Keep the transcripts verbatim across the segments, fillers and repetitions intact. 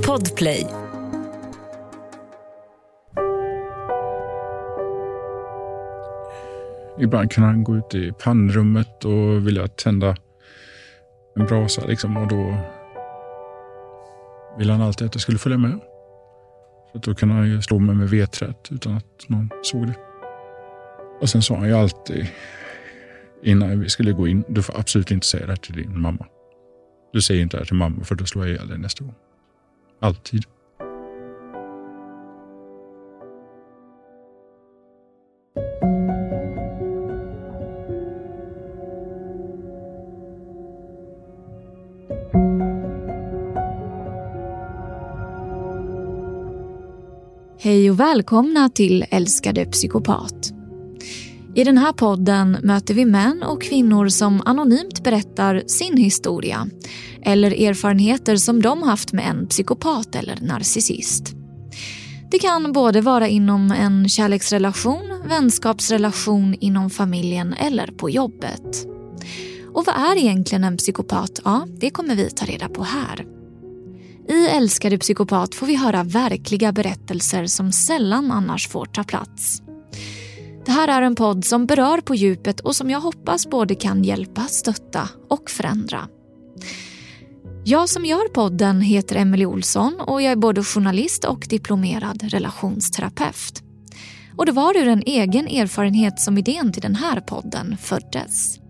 Podplay. Ibland kunde han gå ut i pannrummet och vilja tända en brasa liksom, och då ville han alltid att jag skulle följa med. Så att då kunde han ju slå mig med vedträt utan att någon såg det. Och sen sa han ju alltid innan vi skulle gå in: du får absolut inte säga det till din mamma. Du säger inte det till mamma, för då slår jag ihjäl dig nästa gång. Alltid. Hej och välkomna till Älskade psykopat. I den här podden möter vi män och kvinnor som anonymt berättar sin historia eller erfarenheter som de haft med en psykopat eller narcissist. Det kan både vara inom en kärleksrelation, vänskapsrelation, inom familjen eller på jobbet. Och vad är egentligen en psykopat? Ja, det kommer vi ta reda på här. I Älskade psykopat får vi höra verkliga berättelser som sällan annars får ta plats. Det här är en podd som berör på djupet och som jag hoppas både kan hjälpa, stötta och förändra. Jag som gör podden heter Emelie Olsson och jag är både journalist och diplomerad relationsterapeut. Och det var ur en egen erfarenhet som idén till den här podden föddes.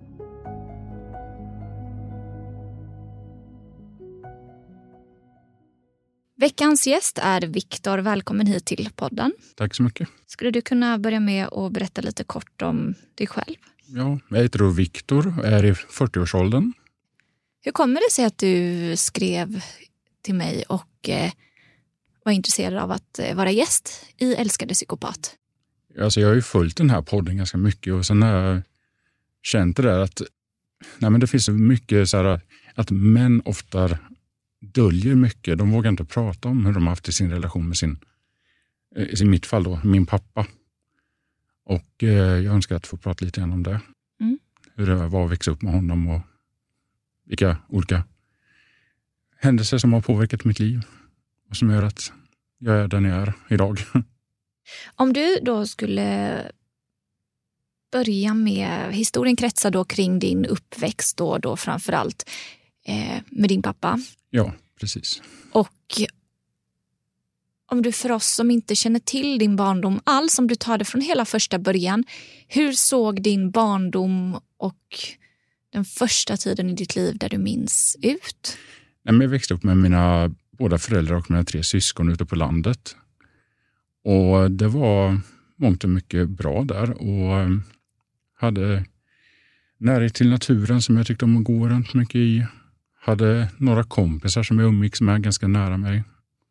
Veckans gäst är Viktor. Välkommen hit till podden. Tack så mycket. Skulle du kunna börja med att berätta lite kort om dig själv? Ja, jag heter då Viktor och är i fyrtioårsåldern. Hur kommer det sig att du skrev till mig och eh, var intresserad av att eh, vara gäst i Älskade psykopat? Alltså jag har ju följt den här podden ganska mycket och sen har jag känt det där att nej men det finns så mycket så här att män ofta döljer mycket. De vågar inte prata om hur de har haft i sin relation med sin, i mitt fall då, min pappa. Och eh, jag önskar att få prata lite grann om det. Mm. Hur det var att växa upp med honom och vilka olika händelser som har påverkat mitt liv och som gör att jag är den jag är idag. Om du då skulle börja med, historien kretsar då kring din uppväxt då, då framförallt eh, med din pappa. Ja, precis. Och om du för oss som inte känner till din barndom alls, om du tar det från hela första början, hur såg din barndom och den första tiden i ditt liv där du minns ut? Nej, men jag växte upp med mina båda föräldrar och mina tre syskon ute på landet. Och det var mångt och mycket bra där och hade närhet till naturen som jag tyckte om att gå runt mycket i. Hade några kompisar som jag umgicks med ganska nära mig.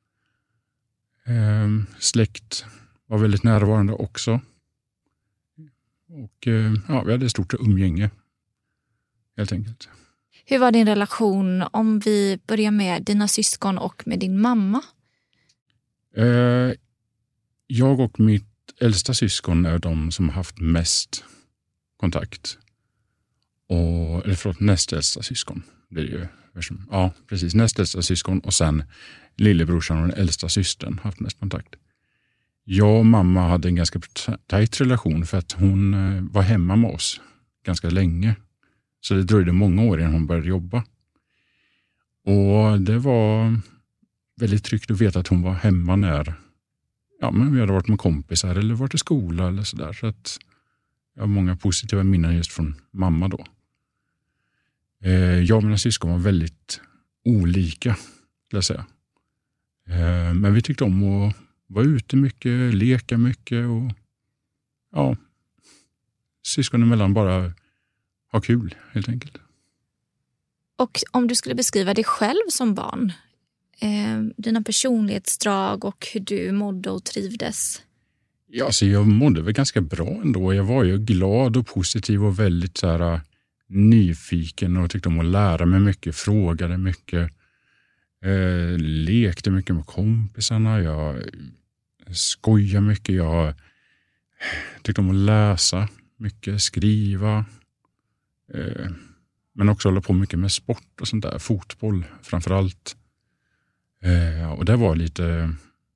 Eh, släkt var väldigt närvarande också. Och eh, ja, vi hade ett stort umgänge helt enkelt. Hur var din relation om vi börjar med dina syskon och med din mamma? Eh, jag och mitt äldsta syskon är de som har haft mest kontakt. Och, eller förlåt, näst äldsta syskon. Det är ju, ja, precis. Näst äldsta syskon och sen lillebrorsan och den äldsta systern har haft mest kontakt. Jag och mamma hade en ganska tajt relation för att hon var hemma med oss ganska länge. Så det dröjde många år innan hon började jobba. Och det var väldigt tryggt att veta att hon var hemma när ja, men vi hade varit med kompisar eller varit i skola eller sådär. Så att jag har många positiva minnen just från mamma då. Jag och mina syskon var väldigt olika, skulle jag säga. Men vi tyckte om att vara ute mycket, leka mycket och ja, syskon emellan bara ha kul helt enkelt. Och om du skulle beskriva dig själv som barn, eh, dina personlighetsdrag och hur du mådde och trivdes? Ja, alltså jag mådde väl ganska bra ändå. Jag var ju glad och positiv och väldigt så här nyfiken och tyckte om att lära mig mycket, frågade mycket, eh, lekte mycket med kompisarna, jag skojade mycket, jag tyckte om att läsa mycket, skriva, eh, men också hålla på mycket med sport och sånt där, fotboll framförallt. Eh, och det var lite...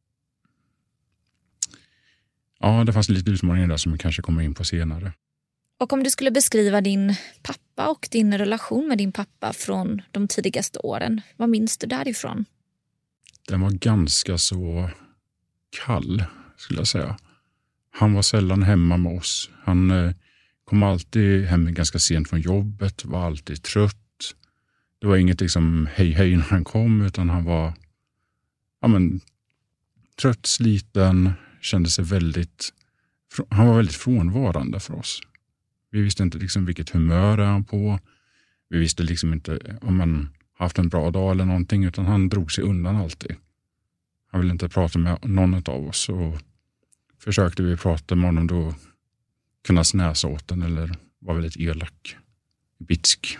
Ja, det fanns lite utmaningar där som vi kanske kommer in på senare. Och om du skulle beskriva din pappa och din relation med din pappa från de tidigaste åren, vad minns du därifrån? Den var ganska så kall, skulle jag säga. Han var sällan hemma med oss. Han eh, kom alltid hem ganska sent från jobbet, var alltid trött. Det var inget liksom hej hej när han kom, utan han var ja, men, trött, sliten, kände sig väldigt... Han var väldigt frånvarande för oss. Vi visste inte liksom vilket humör är han på. Vi visste liksom inte om man haft en bra dag eller någonting, utan han drog sig undan alltid. Han ville inte prata med någon av oss, och försökte vi prata med honom då kunna snäsa åt den eller var väldigt elak, bitsk.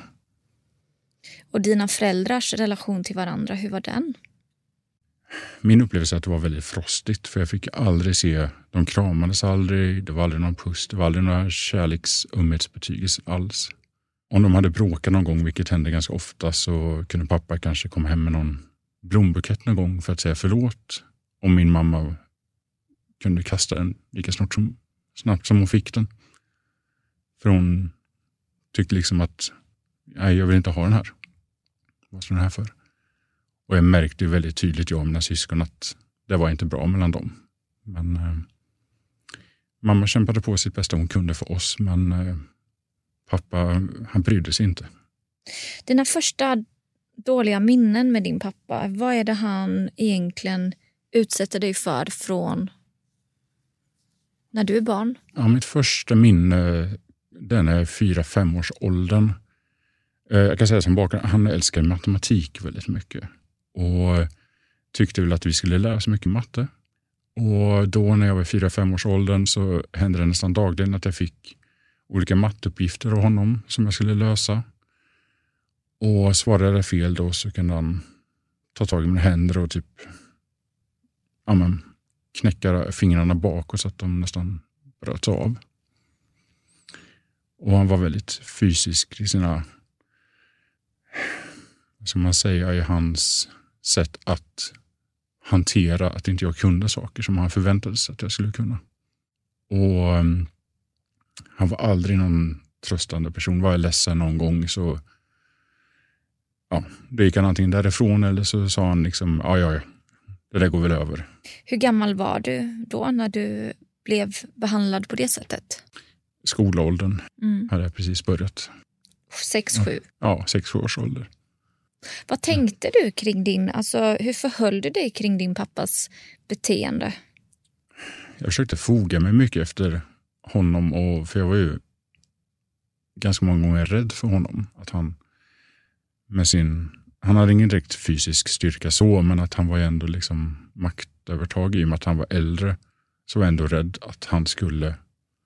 Och dina föräldrars relation till varandra, hur var den? Min upplevelse är att det var väldigt frostigt, för jag fick aldrig se, de kramades aldrig, det var aldrig någon puss, det var aldrig några kärleksömhetsbetygelse alls. Om de hade bråkat någon gång, vilket hände ganska ofta, så kunde pappa kanske komma hem med någon blombukett någon gång för att säga förlåt. Om min mamma kunde kasta den lika snabbt som, snabbt som hon fick den. För hon tyckte liksom att nej, jag vill inte ha den här. Vad står den här för? Och jag märkte ju väldigt tydligt, jag och mina syskon, att det var inte bra mellan dem. Men eh, mamma kämpade på sitt bästa hon kunde för oss, men eh, pappa, han brydde sig inte. Dina första dåliga minnen med din pappa, vad är det han egentligen utsätter dig för från när du är barn? Ja, mitt första minne, den är fyra fem års åldern. Eh, jag kan säga som bakgrund, han älskar matematik väldigt mycket. Och tyckte väl att vi skulle lära oss mycket matte. Och då när jag var fyra fem års åldern så hände det nästan dagligen att jag fick olika matteuppgifter av honom som jag skulle lösa. Och svarade jag fel då så kunde han ta tag i mina händer och typ ja, men, knäcka fingrarna bakåt så att de nästan bröt av. Och han var väldigt fysisk i sina, som man säger, i hans sätt att hantera att inte jag kunde saker som han förväntade sig att jag skulle kunna. Och um, han var aldrig någon tröstande person. Var jag ledsen någon gång så ja, det gick han antingen därifrån eller så sa han liksom ja, ja, ja, det där går väl över. Hur gammal var du då när du blev behandlad på det sättet? Skolåldern mm. hade jag precis börjat. Sex, sju? Ja, ja sex, sju års ålder. Vad tänkte du kring din, alltså hur förhöll du dig kring din pappas beteende? Jag försökte foga mig mycket efter honom, och för jag var ju ganska många gånger rädd för honom. Att han med sin, han hade ingen direkt fysisk styrka så, men att han var ändå liksom maktövertag i och med att han var äldre, så var jag ändå rädd att han skulle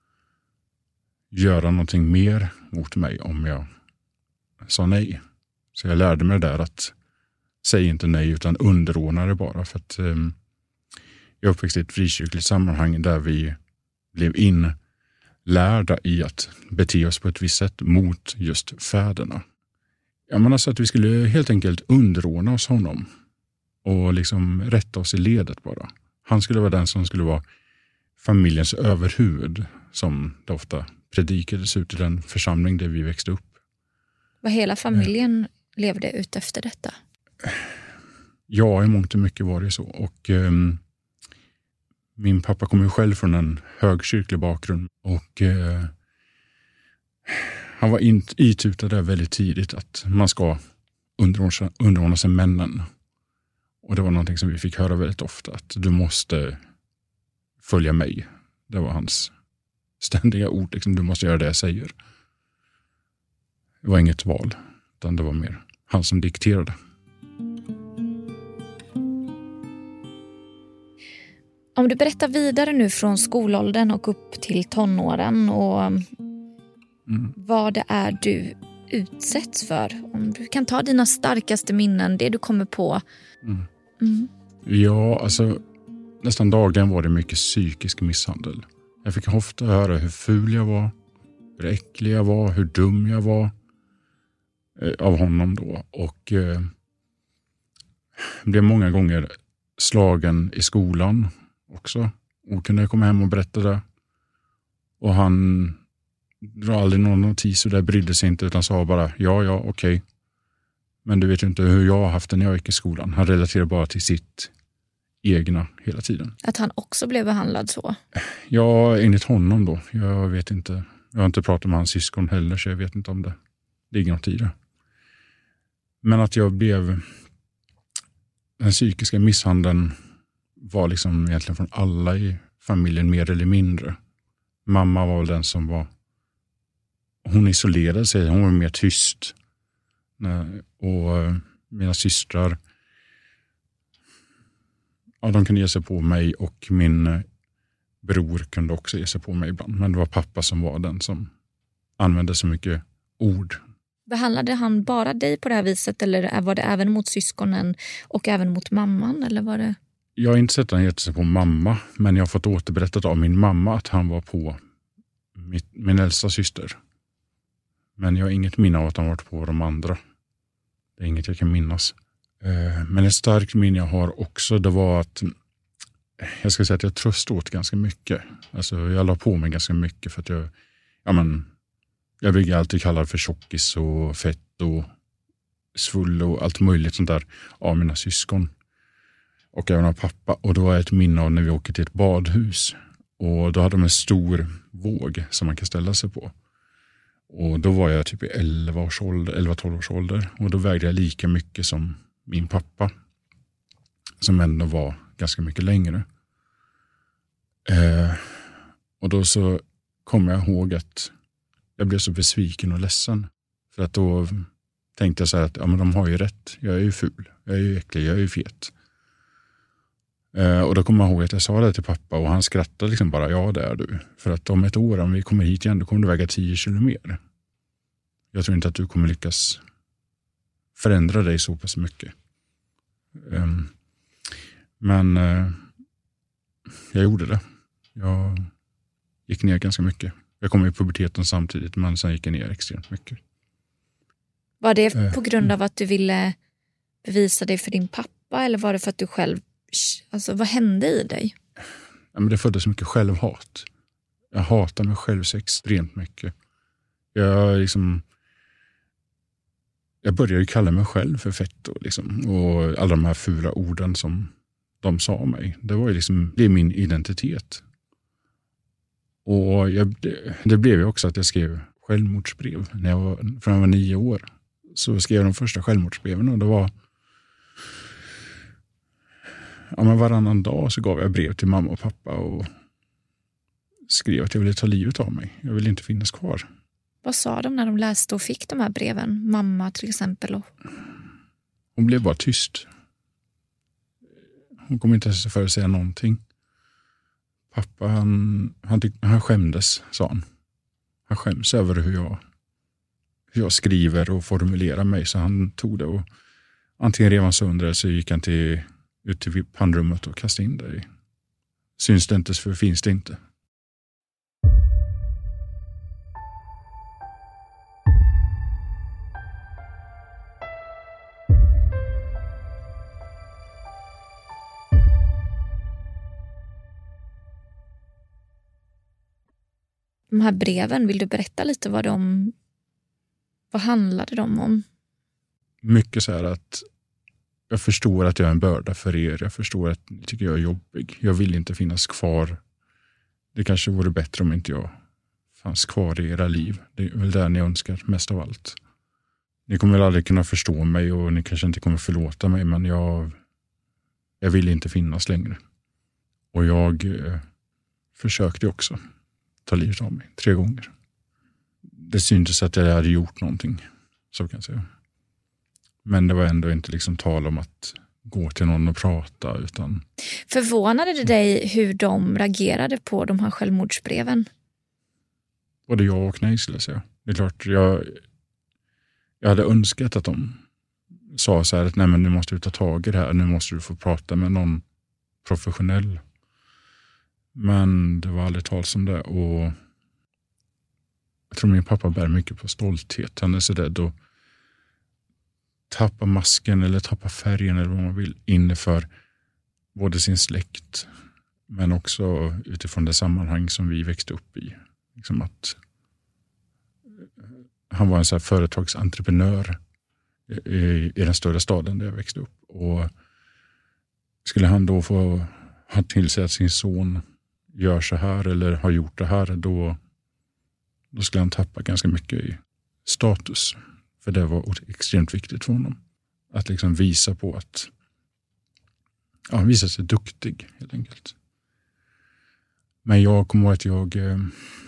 göra någonting mer mot mig om jag sa nej. Så jag lärde mig där att säga inte nej utan underordna det bara. För att um, jag uppväxte i ett frikyrkligt sammanhang där vi blev inlärda i att bete oss på ett visst sätt mot just fäderna. Jag menar så att vi skulle helt enkelt underordna oss honom och liksom rätta oss i ledet bara. Han skulle vara den som skulle vara familjens överhuvud, som det ofta predikades ut i den församling där vi växte upp. Var hela familjen eh. levde ut efter detta? Ja, i mångt och mycket var det så. Och um, min pappa kom ju själv från en högkyrklig bakgrund. Och uh, han var in, itutad där väldigt tidigt att man ska underordna, underordna sig männen. Och det var någonting som vi fick höra väldigt ofta. Att du måste följa mig. Det var hans ständiga ord. Liksom, du måste göra det jag säger. Det var inget val. Utan det var mer han som dikterade. Om du berättar vidare nu från skolåldern och upp till tonåren och mm. vad det är du utsätts för. Om du kan ta dina starkaste minnen, det du kommer på. Mm. Mm. Ja, alltså nästan dagligen var det mycket psykisk misshandel. Jag fick ofta höra hur ful jag var, hur äcklig jag var, hur dum jag var. Av honom då. Och eh, blev många gånger slagen i skolan också. Och kunde komma hem och berätta det. Och han drar aldrig någon notis och det brydde sig inte utan sa bara ja, ja, okej. Okay. Men du vet ju inte hur jag har haft det när jag gick i skolan. Han relaterar bara till sitt egna hela tiden. Att han också blev behandlad så? Ja, enligt honom då. Jag vet inte. Jag har inte pratat med hans syskon heller så jag vet inte om det ligger något i det. Men att jag blev... Den psykiska misshandeln var liksom egentligen från alla i familjen mer eller mindre. Mamma var väl den som var... Hon isolerade sig, hon var mer tyst. Och mina systrar... Ja, de kunde ge sig på mig och min bror kunde också ge sig på mig ibland. Men det var pappa som var den som använde så mycket ord. Behandlade han bara dig på det här viset eller var det även mot syskonen och även mot mamman? Eller var det... Jag har inte sett att han gett sig på mamma, men jag har fått återberättat av min mamma att han var på mitt, min äldsta syster. Men jag har inget minne av att han varit på de andra. Det är inget jag kan minnas. Men ett starkt minne jag har också, det var att jag ska säga att jag tröstade åt ganska mycket. Alltså jag la på mig ganska mycket för att jag, ja men, jag blir alltid kallad för tjockis och fett och svull och allt möjligt sånt där av mina syskon. Och även av pappa. Och då var ett minne av när vi åker till ett badhus. Och då hade de en stor våg som man kan ställa sig på. Och då var jag typ i elva års ålder, elva tolv års ålder. Och då vägde jag lika mycket som min pappa. Som ändå var ganska mycket längre. Eh, och då så kom jag ihåg att jag blev så besviken och ledsen. För att då tänkte jag så här att ja, men de har ju rätt. Jag är ju ful, jag är ju äcklig, jag är ju fet. Eh, och då kommer jag ihåg att jag sa det till pappa och han skrattade liksom bara, ja det är du. För att om ett år, om vi kommer hit igen, då kommer du väga tio kilo mer. Jag tror inte att du kommer lyckas förändra dig så pass mycket. Um, men uh, jag gjorde det. Jag gick ner ganska mycket. Jag kom i puberteten samtidigt, men sen gick jag ner extremt mycket. Var det uh, på grund av att du ville bevisa dig för din pappa eller var det för att du själv, alltså vad hände i dig? Ja, men det föddes mycket självhat. Jag hatar mig själv så extremt mycket. Jag liksom Jag började kalla mig själv för fett och, liksom, och alla de här fula orden som de sa om mig. Det var ju liksom, det är min identitet. Och jag, det, det blev ju också att jag skrev självmordsbrev. När jag var, från jag var nio år så skrev jag de första självmordsbreven och det var ja, men varannan dag så gav jag brev till mamma och pappa och skrev att jag ville ta livet av mig. Jag ville inte finnas kvar. Vad sa de när de läste och fick de här breven? Mamma till exempel. Och... Hon blev bara tyst. Hon kom inte ens för att säga någonting. Pappa, han, han, tyck, han skämdes, sa han. Han skäms över hur jag, hur jag skriver och formulerar mig. Så han tog det och antingen rev han sönder det så gick han till, ut till pannrummet och kastade in det i. Syns det inte så finns det inte. De här breven, vill du berätta lite vad de, vad handlade de om? Mycket så här att jag förstår att jag är en börda för er. Jag förstår att ni tycker jag är jobbig. Jag vill inte finnas kvar. Det kanske vore bättre om inte jag fanns kvar i era liv. Det är väl det ni önskar mest av allt. Ni kommer väl aldrig kunna förstå mig och ni kanske inte kommer förlåta mig, men jag, jag vill inte finnas längre. Och jag eh, försökte också ta livet av mig tre gånger. Det syntes att jag hade gjort någonting, så kan jag säga. Men det var ändå inte liksom tal om att gå till någon och prata, utan... Förvånade det dig hur de reagerade på de här självmordsbreven? Både ja och nej, skulle jag säga. Det är klart, jag, jag hade önskat att de sa så här att nej, men nu måste du ta tag i det här. Nu måste du få prata med någon professionell. Men det var aldrig tal som det. Och jag tror min pappa bär mycket på stolthet. Han är så rädd att tappa masken eller tappa färgen eller vad man vill inför både sin släkt men också utifrån det sammanhang som vi växte upp i. Liksom att han var en så här företagsentreprenör i, i den större staden där jag växte upp. Och skulle han då få ha till sig att sin son gör så här eller har gjort det här, då, då skulle han tappa ganska mycket i status. För det var extremt viktigt för honom. Att liksom visa på att ja, visa sig duktig helt enkelt. Men jag kommer ihåg att jag eh,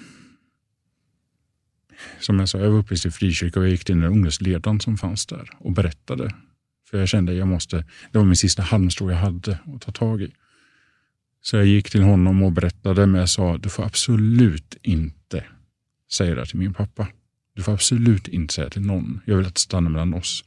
som jag sa, jag var uppe i frikyrka och jag gick till den ungdomsledaren som fanns där och berättade. För jag kände att jag måste, det var min sista halmstrå jag hade att ta tag i. Så jag gick till honom och berättade, men jag sa, du får absolut inte säga det till min pappa. Du får absolut inte säga till någon. Jag vill att det stannar mellan oss.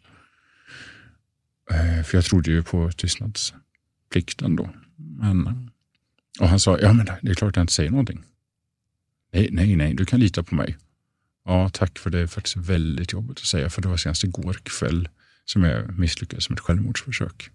För jag trodde ju på tystnadsplikten då. Men, och han sa, ja men det är klart att jag inte säger någonting. Nej, nej, nej, du kan lita på mig. Ja, tack, för det är faktiskt väldigt jobbigt att säga. För det var senast igår kväll som jag misslyckades med ett självmordsförsök.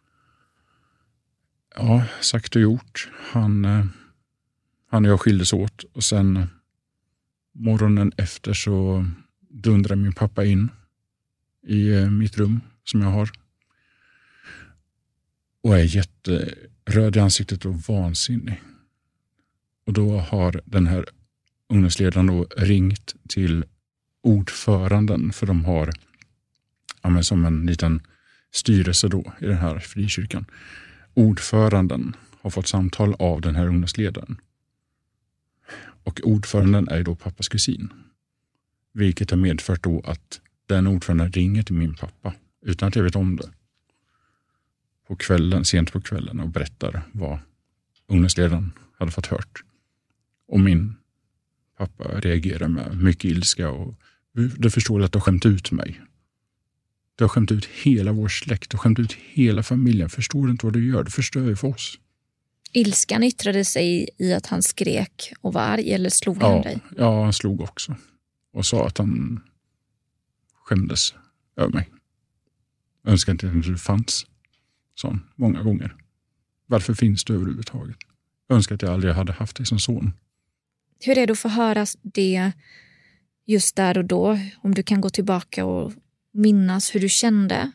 Ja, sagt och gjort. Han, han och jag skildes åt. Och sen morgonen efter så dundrade min pappa in i mitt rum som jag har. Och är jätteröd i ansiktet och vansinnig. Och då har den här ungdomsledaren då ringt till ordföranden, för de har ja, men som en liten styrelse då i den här frikyrkan. Ordföranden har fått samtal av den här ungdomsledaren. Och ordföranden är då pappas kusin. Vilket har medfört då att den ordföranden ringer till min pappa utan att jag vet om det. På kvällen, sent på kvällen, och berättar vad ungdomsledaren hade fått hört. Och min pappa reagerar med mycket ilska och det förstår att du har skämt ut mig. Du har skämt ut hela vår släkt, du har skämt ut hela familjen. Förstår du inte vad du gör? Du förstör ju för oss. Ilskan yttrade sig i att han skrek och var arg, eller slog ja, han dig? Ja, han slog också. Och sa att han skämdes över mig. Jag önskar inte att du fanns. Sån, många gånger. Varför finns du överhuvudtaget? Jag önskar att jag aldrig hade haft dig som son. Hur är det att få höra det just där och då? Om du kan gå tillbaka och minnas hur du kände?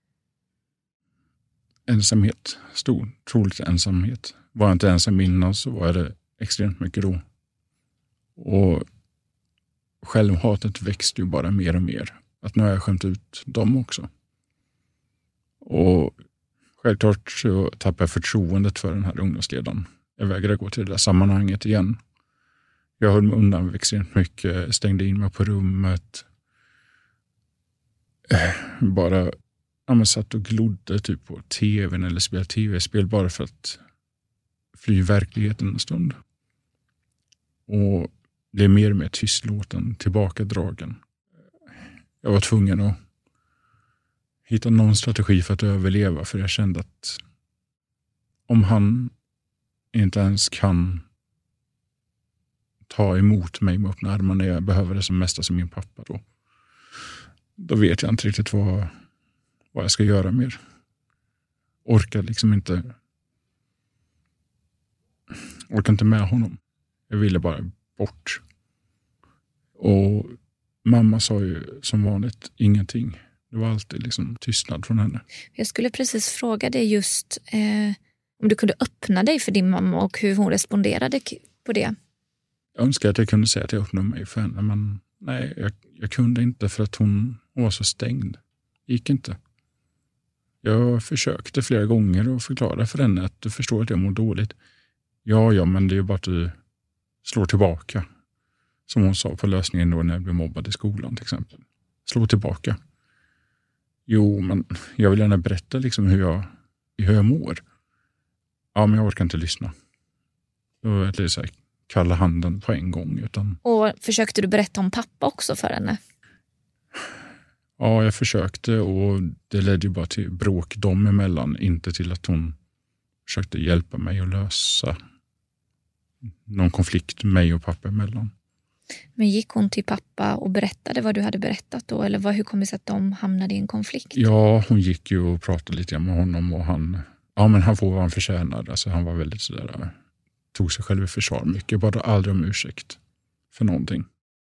Ensamhet. Stor, troligt ensamhet. Var jag inte ensam innan så var det extremt mycket då. Och självhatet växte ju bara mer och mer. Att nu har jag skämt ut dem också. Och självklart så tappade jag förtroendet för den här ungdomsledaren. Jag vägrade gå till det där sammanhanget igen. Jag höll mig undan extremt mycket, stängde in mig på rummet. Bara ja, men satt och glodde typ på tvn eller spelade tv-spel bara för att fly verkligheten en stund. Och blev mer och mer tystlåten, tillbakadragen. Jag var tvungen att hitta någon strategi för att överleva, för jag kände att om han inte ens kan ta emot mig med öppna armar när jag behöver det som mest som min pappa då. Då vet jag inte riktigt vad, vad jag ska göra mer. Orkar liksom inte orkar inte med honom. Jag ville bara bort. Och mamma sa ju som vanligt ingenting. Det var alltid liksom tystnad från henne. Jag skulle precis fråga dig just eh, om du kunde öppna dig för din mamma och hur hon responderade på det. Jag önskar att jag kunde säga att jag öppnade mig för henne, men nej, jag, jag kunde inte för att hon, hon var så stängd. Det gick inte. Jag försökte flera gånger att förklara för henne att du förstår att jag mår dåligt. Ja, ja, men det är ju bara att du slår tillbaka. Som hon sa på lösningen då när jag blev mobbad i skolan till exempel. Slå tillbaka. Jo, men jag vill gärna berätta liksom hur jag, hur jag mår. Ja, men jag orkar inte lyssna. Då är det så här, kalla handen på en gång. Utan... Och försökte du berätta om pappa också för henne? Ja, jag försökte och det ledde ju bara till bråk dem emellan. Inte till att hon försökte hjälpa mig att lösa någon konflikt mig och pappa emellan. Men gick hon till pappa och berättade vad du hade berättat då? Eller vad, hur kom det sig att de hamnade i en konflikt? Ja, hon gick ju och pratade lite med honom och han, ja men han får vad han förtjänade. Alltså han var väldigt sådär, tog sig själv i försvar mycket, bara aldrig om ursäkt för någonting.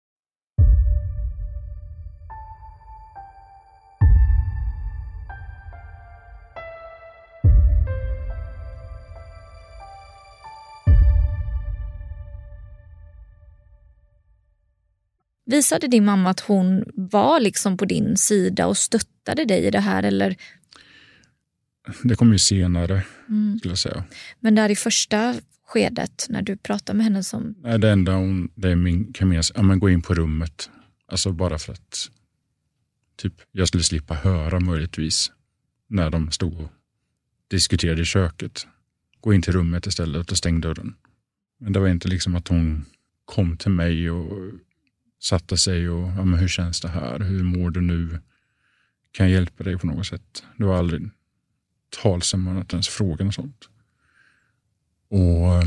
Visade din mamma att hon var liksom på din sida och stöttade dig i det här? Eller? Det kom ju senare, mm. skulle jag säga. Men där i första skedet, när du pratade med henne som... Nej, det enda hon, det är min, kan minnas, ja, men gå in på rummet. Alltså bara för att typ, jag skulle slippa höra möjligtvis när de stod och diskuterade i köket. Gå in till rummet istället och stäng dörren. Men det var inte liksom att hon kom till mig och satte sig och, ja men hur känns det här? Hur mår du nu? Kan jag hjälpa dig på något sätt? Det var aldrig talsam man att ens fråga och sånt. Och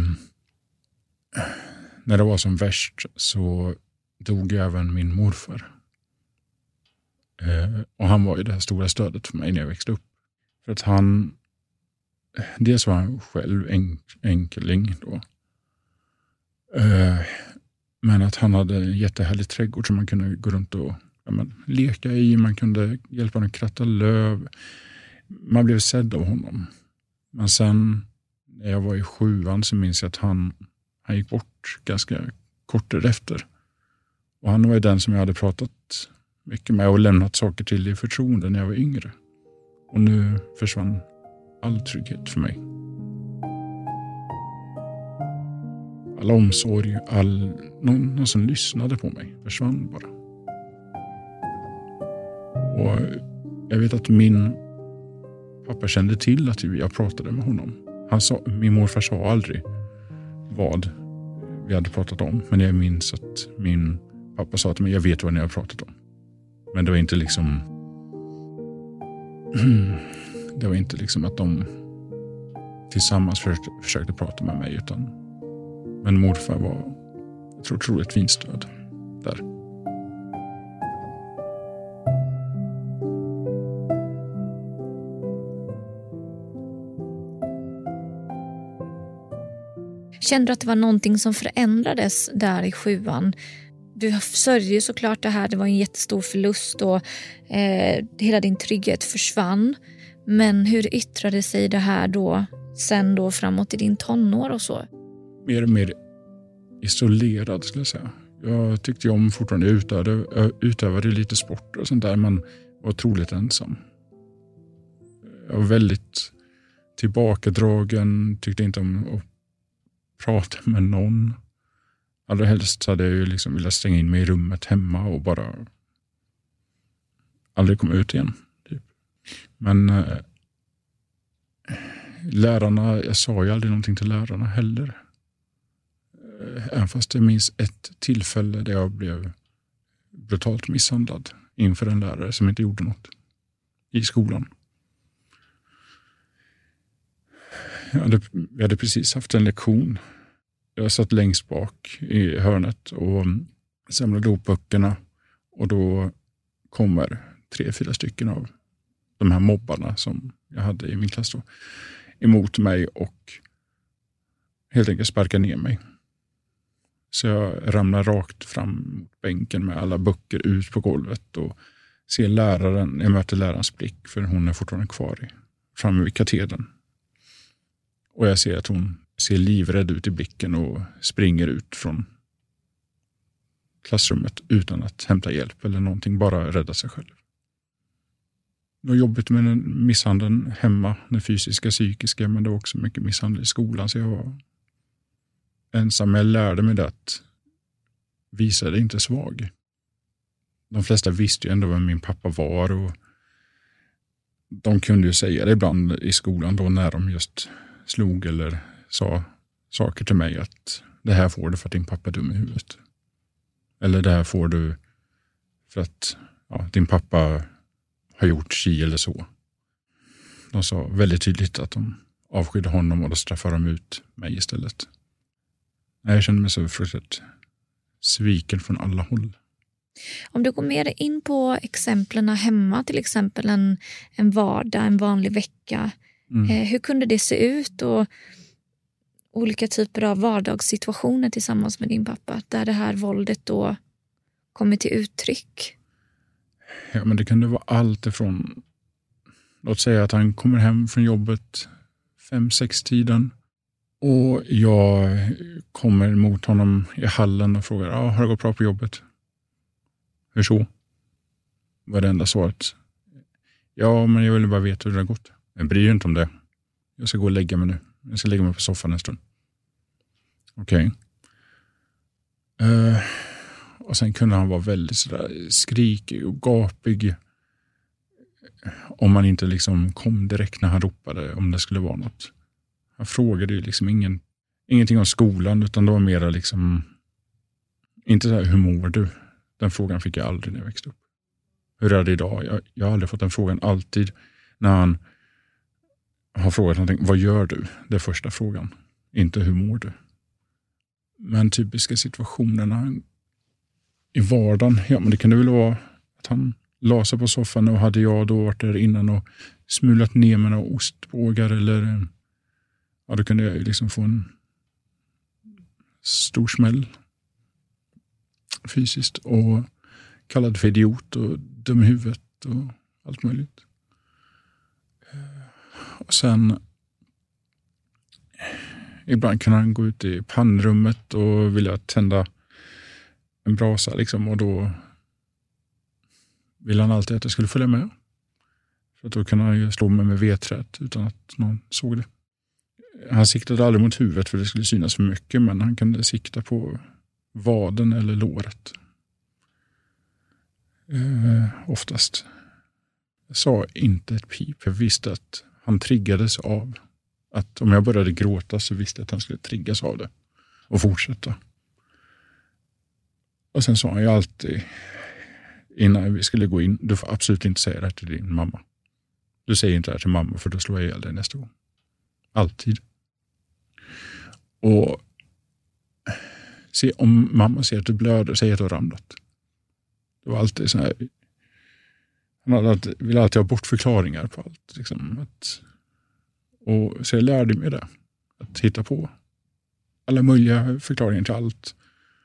när det var som värst så dog ju även min morfar. Eh, och han var ju det här stora stödet för mig när jag växte upp. För att han, dels var han själv en, enkeling då. Eh, men att han hade en jättehärlig trädgård som man kunde gå runt och ja, men, leka i. Man kunde hjälpa honom att kratta löv. Man blev sedd av honom. Men sen när jag var i sjuan så minns jag att han, han gick bort ganska kort därefter. Och han var ju den som jag hade pratat mycket med och lämnat saker till i förtroende när jag var yngre. Och nu försvann all trygghet för mig. All omsorg, all, någon, någon som lyssnade på mig försvann bara. Och jag vet att min pappa kände till att jag pratade med honom. Han sa, min morfar sa aldrig vad vi hade pratat om. Men jag minns att min pappa sa till mig, jag vet vad ni har pratat om. Men det var inte liksom det var inte liksom att de tillsammans försökte, försökte prata med mig, utan men morfar var, jag tror, otroligt fint stöd där. Kände du att det var någonting som förändrades där i sjuan? Du sörjer ju såklart det här, det var en jättestor förlust och eh, hela din trygghet försvann. Men hur yttrade sig det här då sen då framåt i din tonår och så? Mer och mer isolerad skulle jag säga. Jag tyckte om fortfarande utövade, utövade lite sport och sånt där, men var otroligt ensam. Jag var väldigt tillbakadragen, tyckte inte om att prata med någon. Allra helst hade jag ju liksom velat stänga in mig i rummet hemma och bara aldrig komma ut igen. Typ. Men äh, lärarna, jag sa ju aldrig någonting till lärarna heller. Även fast jag minns ett tillfälle där jag blev brutalt misshandlad inför en lärare som inte gjorde något i skolan. Jag hade, jag hade precis haft en lektion. Jag satt längst bak i hörnet och samlade ihop böckerna. Och då kommer tre, fyra stycken av de här mobbarna som jag hade i min klass då emot mig och helt enkelt sparkar ner mig. Så jag ramlar rakt fram mot bänken med alla böcker ut på golvet och ser läraren, jag möter lärarens blick för hon är fortfarande kvar i, framme vid katedern. Och jag ser att hon ser livrädd ut i blicken och springer ut från klassrummet utan att hämta hjälp eller någonting, bara rädda sig själv. Det var jobbigt med den misshandeln hemma, den fysiska, psykiska, men det var också mycket misshandel i skolan, så jag var ensam. Jag lärde mig det att visa dig inte svag. De flesta visste ju ändå vem min pappa var och de kunde ju säga det ibland i skolan då när de just slog eller sa saker till mig, att det här får du för att din pappa är dum i huvudet. Eller det här får du för att ja, din pappa har gjort si eller så. De sa väldigt tydligt att de avskydde honom och då straffade de ut mig istället. Jag kände mig så fruktansvärt sviken från alla håll. Om du går mer in på exemplen hemma, till exempel en, en vardag, en vanlig vecka. Mm. Eh, hur kunde det se ut och olika typer av vardagssituationer tillsammans med din pappa där det här våldet då kommer till uttryck? Ja, men det kunde vara allt ifrån, låt säga att han kommer hem från jobbet fem, sex tiden och jag kommer mot honom i hallen och frågar, ja, har det gått bra på jobbet? Hur så? Var det enda svaret. Ja, men jag vill bara veta hur det har gått. Jag bryr mig inte om det. Jag ska gå och lägga mig nu. Jag ska lägga mig på soffan en stund. Okej. Okay. Uh, och sen kunde han vara väldigt sådär skrikig och gapig. Om man inte liksom kom direkt när han ropade om det skulle vara något. Han frågade ju liksom ingen, ingenting om skolan, utan det var mera liksom, inte så här, hur mår du? Den frågan fick jag aldrig när jag växte upp. Hur är det idag? Jag, jag har aldrig fått den frågan. Alltid när han har frågat någonting, vad gör du? Det är första frågan. Inte hur mår du? Men typiska situationerna i vardagen, ja, men det kunde väl vara att han la sig på soffan och hade jag då varit där innan och smulat ner med några ostbågar eller ja, då kunde jag ju liksom få en stor smäll fysiskt och kallad för idiot och dum i huvudet och allt möjligt. Och sen ibland kunde han gå ut i pannrummet och vilja tända en brasa liksom, och då ville han alltid att jag skulle följa med. För att då kunde han ju slå mig med vedträt utan att någon såg det. Han siktade aldrig mot huvudet för det skulle synas för mycket, men han kunde sikta på vaden eller låret. Eh, oftast. Jag sa inte ett pip. Jag visste att han triggades av att om jag började gråta så visste jag att han skulle triggas av det och fortsätta. Och sen sa han ju alltid innan vi skulle gå in, du får absolut inte säga det till din mamma. Du säger inte det till mamma för då slår jag ihjäl dig nästa gång. Alltid. Och se, om mamma ser att du blöder, säg att du har ramlat. Det var alltid så här. Han hade alltid, ville alltid ha bort förklaringar på allt. Liksom, att, och så jag lärde mig det. Att hitta på alla möjliga förklaringar till allt.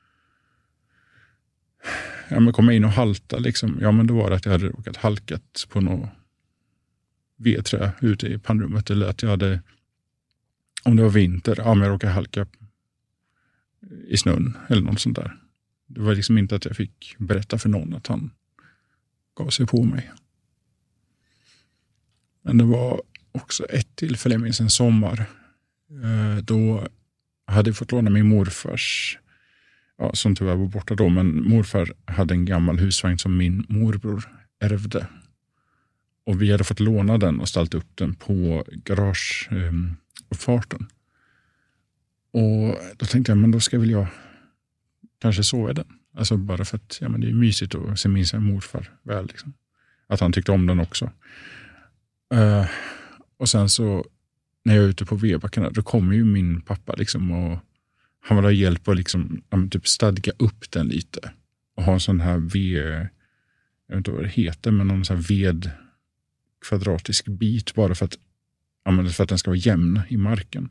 Ja, men komma in och halta liksom. Ja, men då var det att jag hade råkat halkat på något vedträ ute i pannrummet. Eller att jag hade, om det var vinter, ja, men jag råkade halka i snön eller något sånt där. Det var liksom inte att jag fick berätta för någon att han gav sig på mig. Men det var också ett tillfälle, jag minns en sommar. Då hade jag fått låna min morfars, ja, som tyvärr var borta då, men morfar hade en gammal husvagn som min morbror ärvde. Och vi hade fått låna den och ställt upp den på garageuppfarten. Och då tänkte jag, men då ska väl jag kanske sova i den. Alltså bara för att ja, men det är mysigt att se min morfar väl. Liksom. Att han tyckte om den också. Uh, och sen så när jag är ute på vedbackarna, då kommer ju min pappa liksom och han vill ha hjälp att liksom, ja, typ stadga upp den lite. Och ha en sån här ved, jag vet inte vad det heter, men någon sån här ved kvadratisk bit bara för att, ja, för att den ska vara jämn i marken.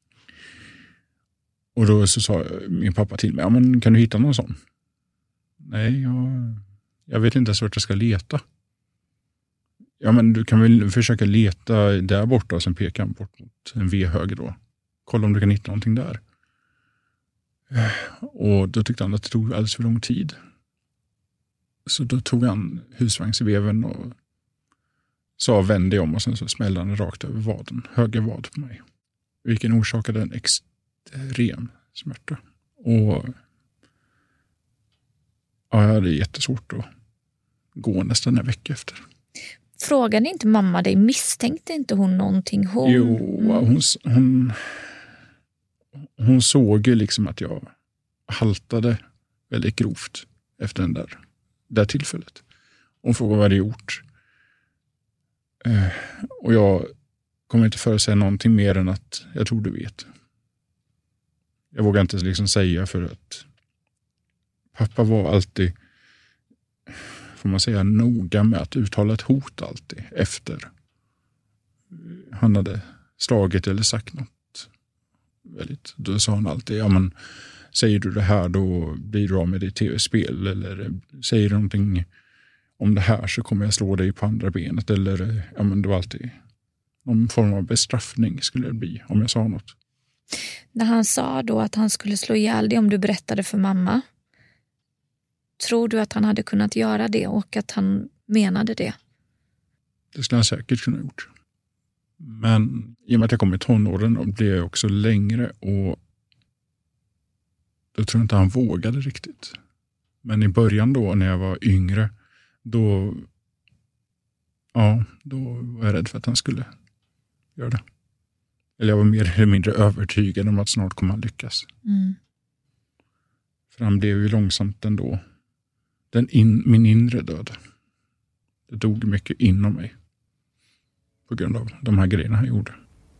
Och då så sa min pappa till mig, ja, men kan du hitta någon sån? Nej, jag, jag vet inte ens vart jag ska leta. Ja, men du kan väl försöka leta där borta och sen peka bort mot en vedhög då. Kolla om du kan hitta någonting där. Och då tyckte han att det tog alldeles för lång tid. Så då tog han husvagnsveven och sa vände jag om och sen så smällde han rakt över vaden, höger vad på mig. Vilken orsakade en extrem smärta. Och ja, jag hade jättesvårt att gå nästan en vecka efter. Frågade inte mamma dig, misstänkte inte hon någonting? Hon... Jo, hon, hon, hon såg ju liksom att jag haltade väldigt grovt efter den där, där tillfället. Hon frågade vad jag hade gjort. Eh, och jag kommer inte för att säga någonting mer än att jag tror du vet. Jag vågar inte liksom säga för att pappa var alltid, får man säga, noga med att uttala ett hot alltid efter han hade slagit eller sagt något väldigt. Då sa han alltid, ja men säger du det här då blir du av med ditt tv-spel, eller säger du någonting om det här så kommer jag slå dig på andra benet, eller ja men det var alltid någon form av bestraffning skulle det bli om jag sa något. När han sa då att han skulle slå ihjäl dig om du berättade för mamma, tror du att han hade kunnat göra det och att han menade det? Det skulle han säkert kunna gjort. Men i och med att jag kom i tonåren och blev också längre, och då tror jag inte han vågade riktigt. Men i början då när jag var yngre, då ja, då var jag rädd för att han skulle göra det. Eller jag var mer eller mindre övertygad om att snart kommer han lyckas. Mm. För han blev ju långsamt ändå den in, min inre död. Det dog mycket inom mig på grund av de här grejerna han gjorde.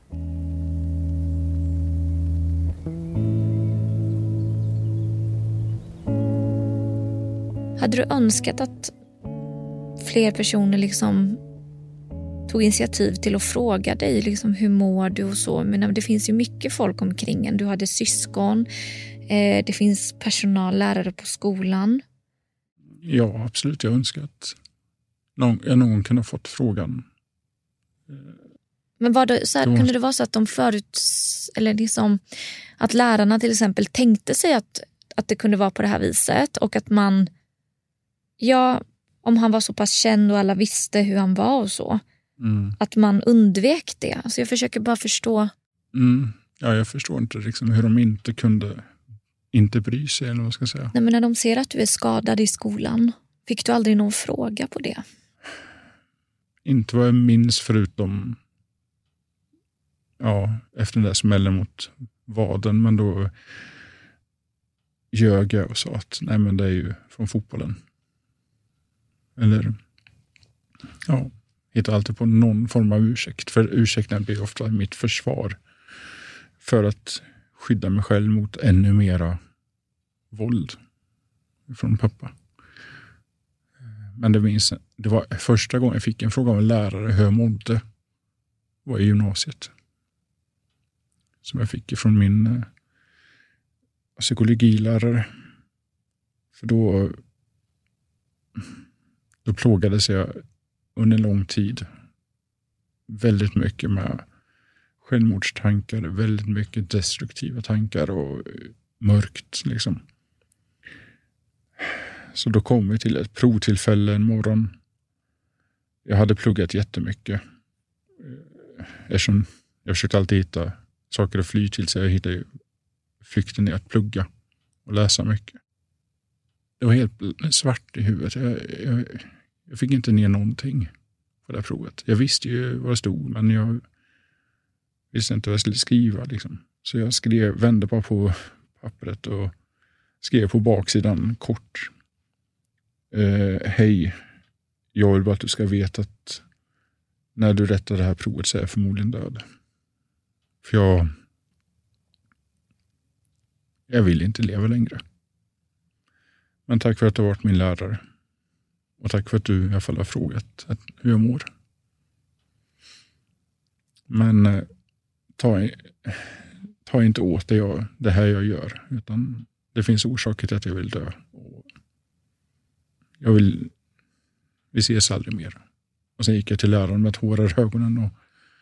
Hade du önskat att fler personer liksom tog initiativ till att fråga dig liksom, hur mår du och så? Men det finns ju mycket folk omkring en. Du hade syskon, eh, det finns personal, lärare på skolan. Ja, absolut. Jag önskar att någon, någon kunde ha fått frågan. Men var det, så här, det var... kunde det vara så att de förut, eller liksom, att lärarna till exempel tänkte sig att, att det kunde vara på det här viset, och att man, ja, om han var så pass känd och alla visste hur han var och så, mm. att man undvek det. Alltså jag försöker bara förstå. Mm. Ja, jag förstår inte liksom hur de inte kunde inte bry sig, eller vad man ska säga. Nej, men när de ser att du är skadad i skolan, fick du aldrig någon fråga på det? Inte vad jag minns, förutom ja, efter den där smällen mot vaden, men då ljög jag och sa att nej, men det är ju från fotbollen. Eller ja, hittar alltid på någon form av ursäkt. För ursäkten blir ofta mitt försvar för att skydda mig själv mot ännu mera våld från pappa. Men det minns, det var första gången jag fick en fråga av en lärare hur jag mådde, var i gymnasiet. Som jag fick från min eh, psykologilärare. För då då plågades jag under en lång tid väldigt mycket med självmordstankar, väldigt mycket destruktiva tankar och mörkt liksom. Så då kom vi till ett provtillfälle en morgon. Jag hade pluggat jättemycket. Eftersom jag försökte alltid hitta saker att fly till, så jag hittade flykten i att plugga och läsa mycket. Det var helt svart i huvudet. Jag, jag, jag fick inte ner någonting på det här provet. Jag visste ju vad det stod, men jag visste inte vad jag skulle skriva. Liksom. Så jag skrev, vände bara på pappret och skrev på baksidan kort. Eh, Hej, jag vill bara att du ska veta att när du rättar det här provet så är jag förmodligen död. För jag jag vill inte leva längre. Men tack för att du har varit min lärare. Och tack för att du i alla fall har frågat att, hur jag mår. Men eh, ta, ta inte åt det, jag, det här jag gör. Utan det finns orsaker till att jag vill dö. Och jag vill, vi ses aldrig mer. Och sen gick jag till läraren med tårar i ögonen och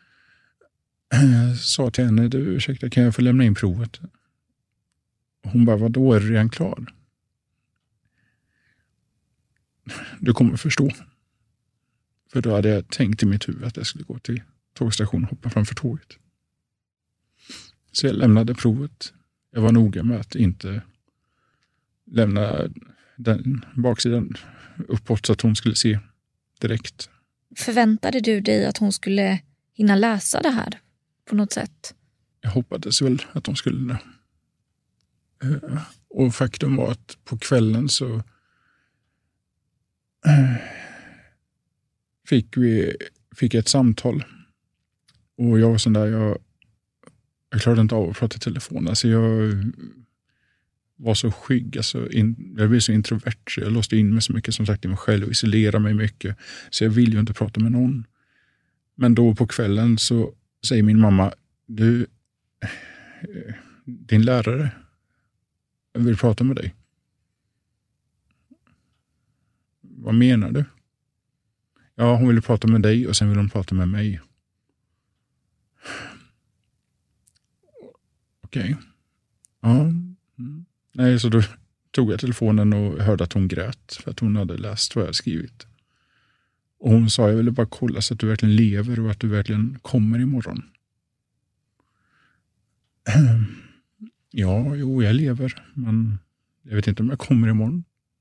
sa till henne, du ursäkta, kan jag få lämna in provet? Och hon bara, vadå, är du redan klar? Du kommer förstå. För då hade jag tänkt i mitt huvud att jag skulle gå till tågstationen och hoppa framför tåget. Så jag lämnade provet. Jag var noga med att inte lämna den baksidan uppåt så att hon skulle se direkt. Förväntade du dig att hon skulle hinna läsa det här på något sätt? Jag hoppades väl att hon skulle det. Och faktum var att på kvällen så fick vi fick ett samtal. Och jag var sån där, jag, jag klarade inte av att prata i telefon. Alltså jag var så skygg. Alltså in, jag blev så introvert så jag låste in mig så mycket som sagt i mig själv och isolerade mig mycket. Så jag vill ju inte prata med någon. Men då på kvällen så säger min mamma, du, din lärare vill prata med dig. Vad menar du? Ja, hon vill prata med dig och sen vill hon prata med mig. Okej. Okay. Ja. Mm. Nej, så då tog jag telefonen och hörde att hon grät för att hon hade läst vad jag hade skrivit. Och hon sa, jag ville bara kolla så att du verkligen lever och att du verkligen kommer imorgon. Ja, jo, jag lever, men jag vet inte om jag kommer imorgon.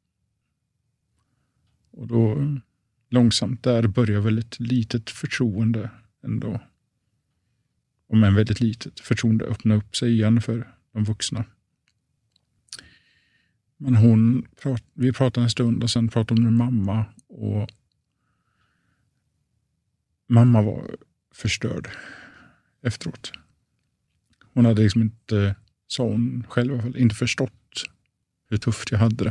Och då långsamt där börjar väl ett litet förtroende ändå. Om en väldigt litet förtroende öppna upp sig igen för de vuxna. Men hon, prat, vi pratade en stund och sen pratade hon med mamma och mamma var förstörd efteråt. Hon hade liksom inte, sa hon själv i alla fall, inte förstått hur tufft jag hade det.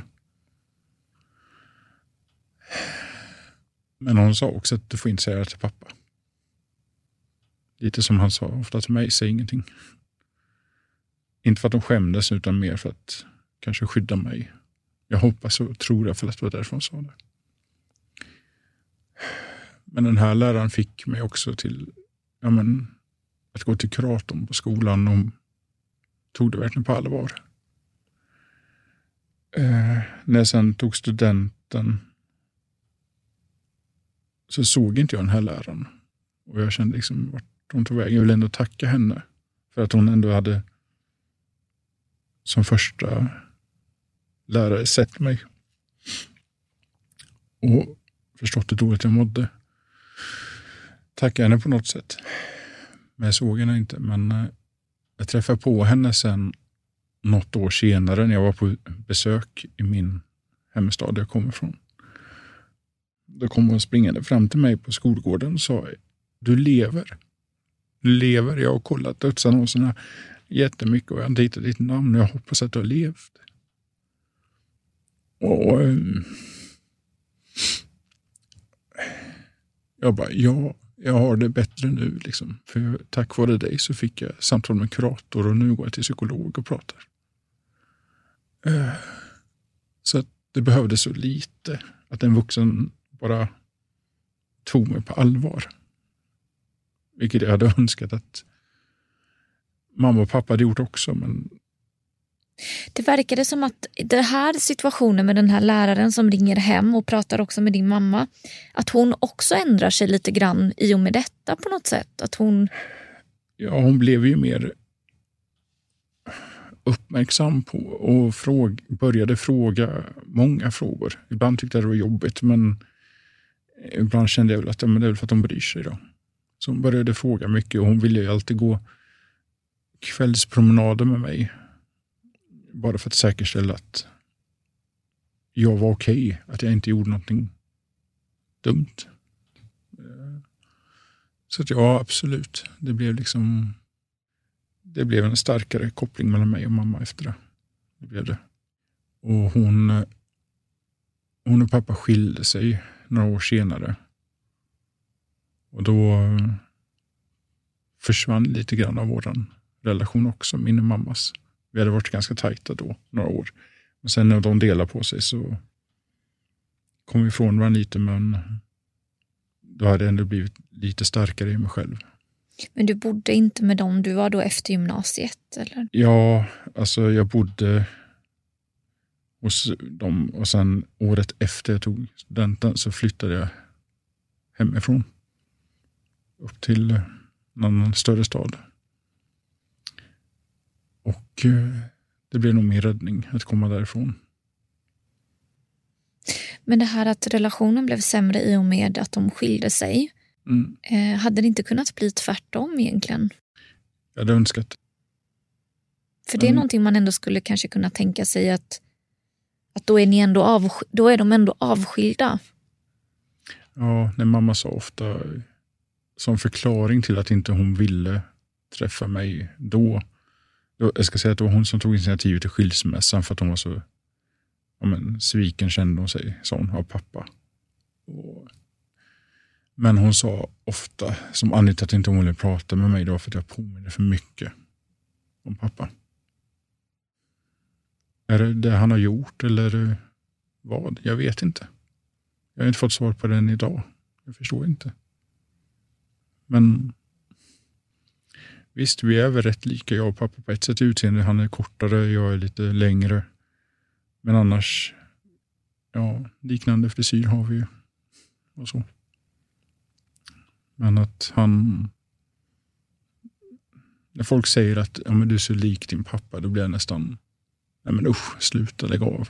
Men hon sa också att du får inte säga det till pappa. Lite som han sa ofta till mig, säg ingenting. Inte för att de skämdes utan mer för att kanske skydda mig. Jag hoppas och tror det, för att det var därför hon sa det. Men den här läraren fick mig också till ja men, att gå till kuratorn på skolan och tog det verkligen på allvar. Eh, när jag sen tog studenten så såg inte jag den här läraren. Och jag kände liksom vart hon tog vägen. Jag vill ändå tacka henne för att hon ändå hade som första lärare sett mig. Och förstått hur dåligt jag mådde. Tacka henne på något sätt. Men jag såg henne inte. Men jag träffade på henne sen något år senare när jag var på besök i min hemstad där jag kommer ifrån. Då kom hon springande fram till mig på skolgården och sa, du lever. Du lever. Jag har kollat dödsannonserna jättemycket och jag har inte hittat ditt namn och jag hoppas att du har levt. Och um, jag bara, ja, jag har det bättre nu liksom. För tack vare dig så fick jag samtal med kurator och nu går jag till psykolog och pratar. Uh, så att det behövdes så lite att en vuxen bara tog mig på allvar. Vilket jag hade önskat att mamma och pappa hade gjort också. Men det verkade som att den här situationen med den här läraren som ringer hem och pratar också med din mamma, att hon också ändrar sig lite grann i och med detta på något sätt. Att hon... Ja, hon blev ju mer uppmärksam på och fråg, började fråga många frågor. Ibland tyckte jag det var jobbigt, men ibland kände jag väl att ja, men det är väl för att de bryr sig då. Så hon började fråga mycket och hon ville ju alltid gå kvällspromenader med mig. Bara för att säkerställa att jag var okej. Okay, att jag inte gjorde någonting dumt. Så att ja, absolut. Det blev liksom det blev en starkare koppling mellan mig och mamma efter det. Det blev det. Och hon hon och pappa skilde sig några år senare. Och då försvann lite grann av våran relation också, min och mammas. Vi hade varit ganska tajta då, några år. Men sen när de delade på sig så kom vi ifrån varandra lite, men då hade jag ändå blivit lite starkare i mig själv. Men du bodde inte med dem, du var då efter gymnasiet, eller? Ja, alltså jag bodde hos dem och sen året efter jag tog studenten så flyttade jag hemifrån. Upp till någon större stad. Och det blev nog min räddning att komma därifrån. Men det här att relationen blev sämre i och med att de skilde sig. Mm. Eh, hade det inte kunnat bli tvärtom egentligen? Jag hade önskat. För det är mm. någonting man ändå skulle kanske kunna tänka sig att, att då, är ni ändå av, då är de ändå avskilda. Ja, när mamma sa ofta som förklaring till att inte hon ville träffa mig då Då, jag ska säga att det var hon som tog initiativet till skilsmässan för att hon var så ja, men, sviken kände hon sig, sa hon, av pappa. Och, men hon sa ofta som anledning till att inte hon ville prata med mig då för att jag påminner för mycket om pappa. Är det det han har gjort eller vad? Jag vet inte. Jag har inte fått svar på den idag. Jag förstår inte. Men visst, vi är väl rätt lika, jag och pappa på ett sätt utseende. Han är kortare, jag är lite längre. Men annars, ja, liknande frisyr har vi ju. Och så. Men att han... När folk säger att ja, men du är så lik din pappa, då blir jag nästan... Nej men usch, sluta, lägg av.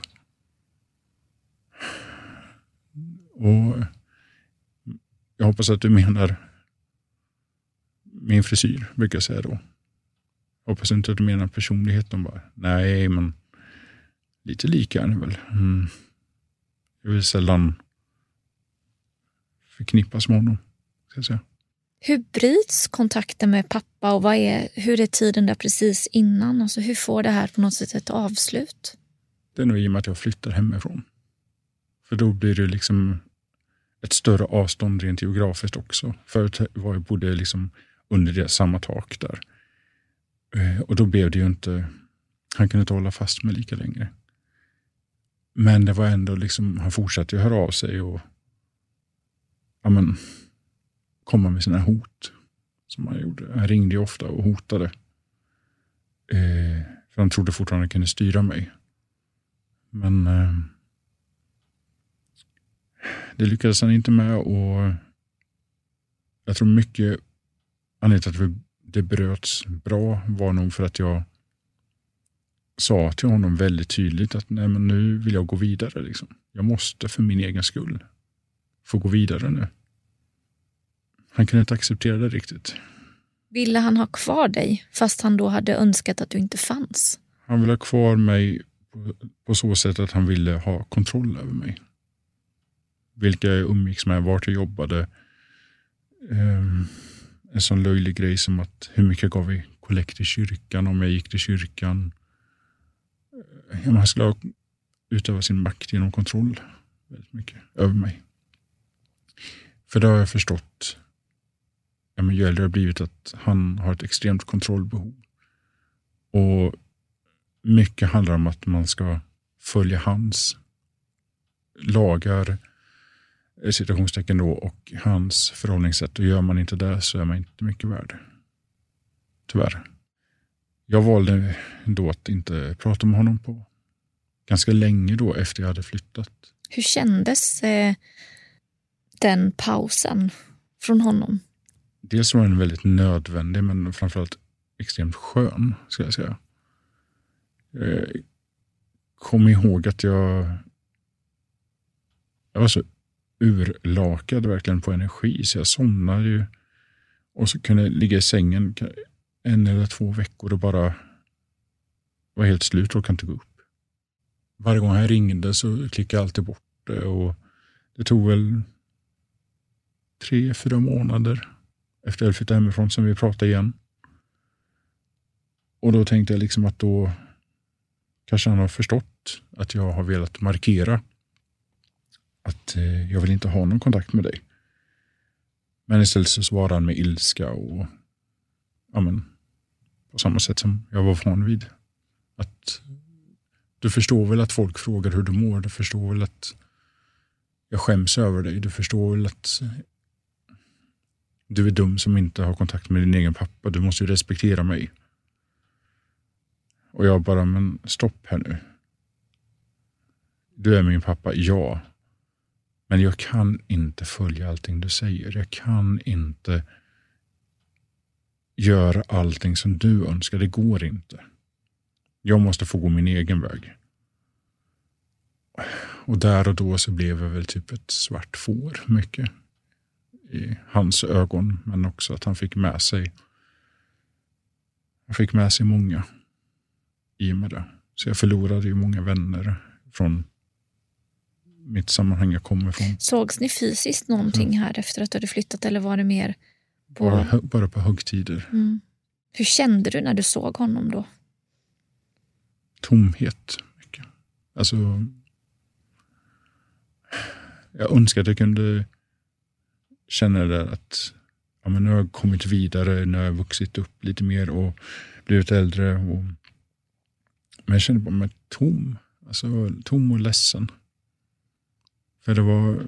Och jag hoppas att du menar min frisyr, brukar jag säga då. Jag hoppas inte att du menar personligheten bara. Nej, men lite lika är ni väl. Mm. Jag vill sällan förknippas med honom, ska jag säga. Hur bryts kontakten med pappa och vad är, hur är tiden där precis innan? Alltså hur får det här på något sätt ett avslut? Det är nog i och med att jag flyttar hemifrån. För då blir det liksom ett större avstånd rent geografiskt också. Förut var jag bodde liksom under det samma tak där. Och då blev det ju inte, han kunde inte hålla fast mig lika längre. Men det var ändå liksom, han fortsatte ju höra av sig och ja men, komma med sina hot som han gjorde. Han ringde ju ofta och hotade. Eh, för han trodde fortfarande han kunde styra mig. Men eh, det lyckades han inte med och jag tror mycket anledningen till att det bröts bra var nog för att jag sa till honom väldigt tydligt att nej men nu vill jag gå vidare liksom. Jag måste för min egen skull få gå vidare nu. Han kunde inte acceptera det riktigt. Ville han ha kvar dig fast han då hade önskat att du inte fanns? Han ville ha kvar mig på, på så sätt att han ville ha kontroll över mig. Vilka jag umgicks med, vart jag jobbade. Um, en sån löjlig grej som att hur mycket gav vi kollekt i kyrkan om jag gick till kyrkan. Ja, han skulle ha utöva sin makt genom kontroll väldigt mycket över mig. För då har jag förstått ja, men ju äldre har blivit att han har ett extremt kontrollbehov. Och mycket handlar om att man ska följa hans lagar, situationstecken då, och hans förhållningssätt. Och gör man inte det så är man inte mycket värd. Tyvärr. Jag valde då att inte prata med honom på ganska länge då efter jag hade flyttat. Hur kändes eh, den pausen från honom? Dels var den väldigt nödvändig men framförallt extremt skön, ska jag säga. Jag kom ihåg att jag jag var så urlakad verkligen på energi så jag somnade ju och så kunde jag ligga i sängen en eller två veckor och bara var helt slut och kan inte gå upp. Varje gång jag ringde så klickade jag alltid bort det och det tog väl tre, fyra månader efter jag flyttade hemifrån som vi pratade igen. Och då tänkte jag liksom att då kanske han har förstått att jag har velat markera att eh, jag vill inte ha någon kontakt med dig. Men istället så svarade han med ilska och ja men, på samma sätt som jag var van vid. Att du förstår väl att folk frågar hur du mår. Du förstår väl att jag skäms över dig. Du förstår väl att du är dum som inte har kontakt med din egen pappa. Du måste ju respektera mig. Och jag bara, men stopp här nu. Du är min pappa, ja. Men jag kan inte följa allting du säger. Jag kan inte göra allting som du önskar. Det går inte. Jag måste få gå min egen väg. Och där och då så blev jag väl typ ett svart får mycket. I hans ögon. Men också att han fick med sig. Han fick med sig många. I och med det. Så jag förlorade ju många vänner från mitt sammanhang jag kommer ifrån. Sågs ni fysiskt någonting här efter att du hade flyttat eller var det mer på... Bara, bara på högtider. Mm. Hur kände du när du såg honom då? tomhet. Mycket. Alltså, jag önskar att jag kunde känna det där att ja, men nu har jag kommit vidare, nu har jag vuxit upp lite mer och blivit äldre. Och, men jag kände bara mig tom. Alltså tom och ledsen. För det var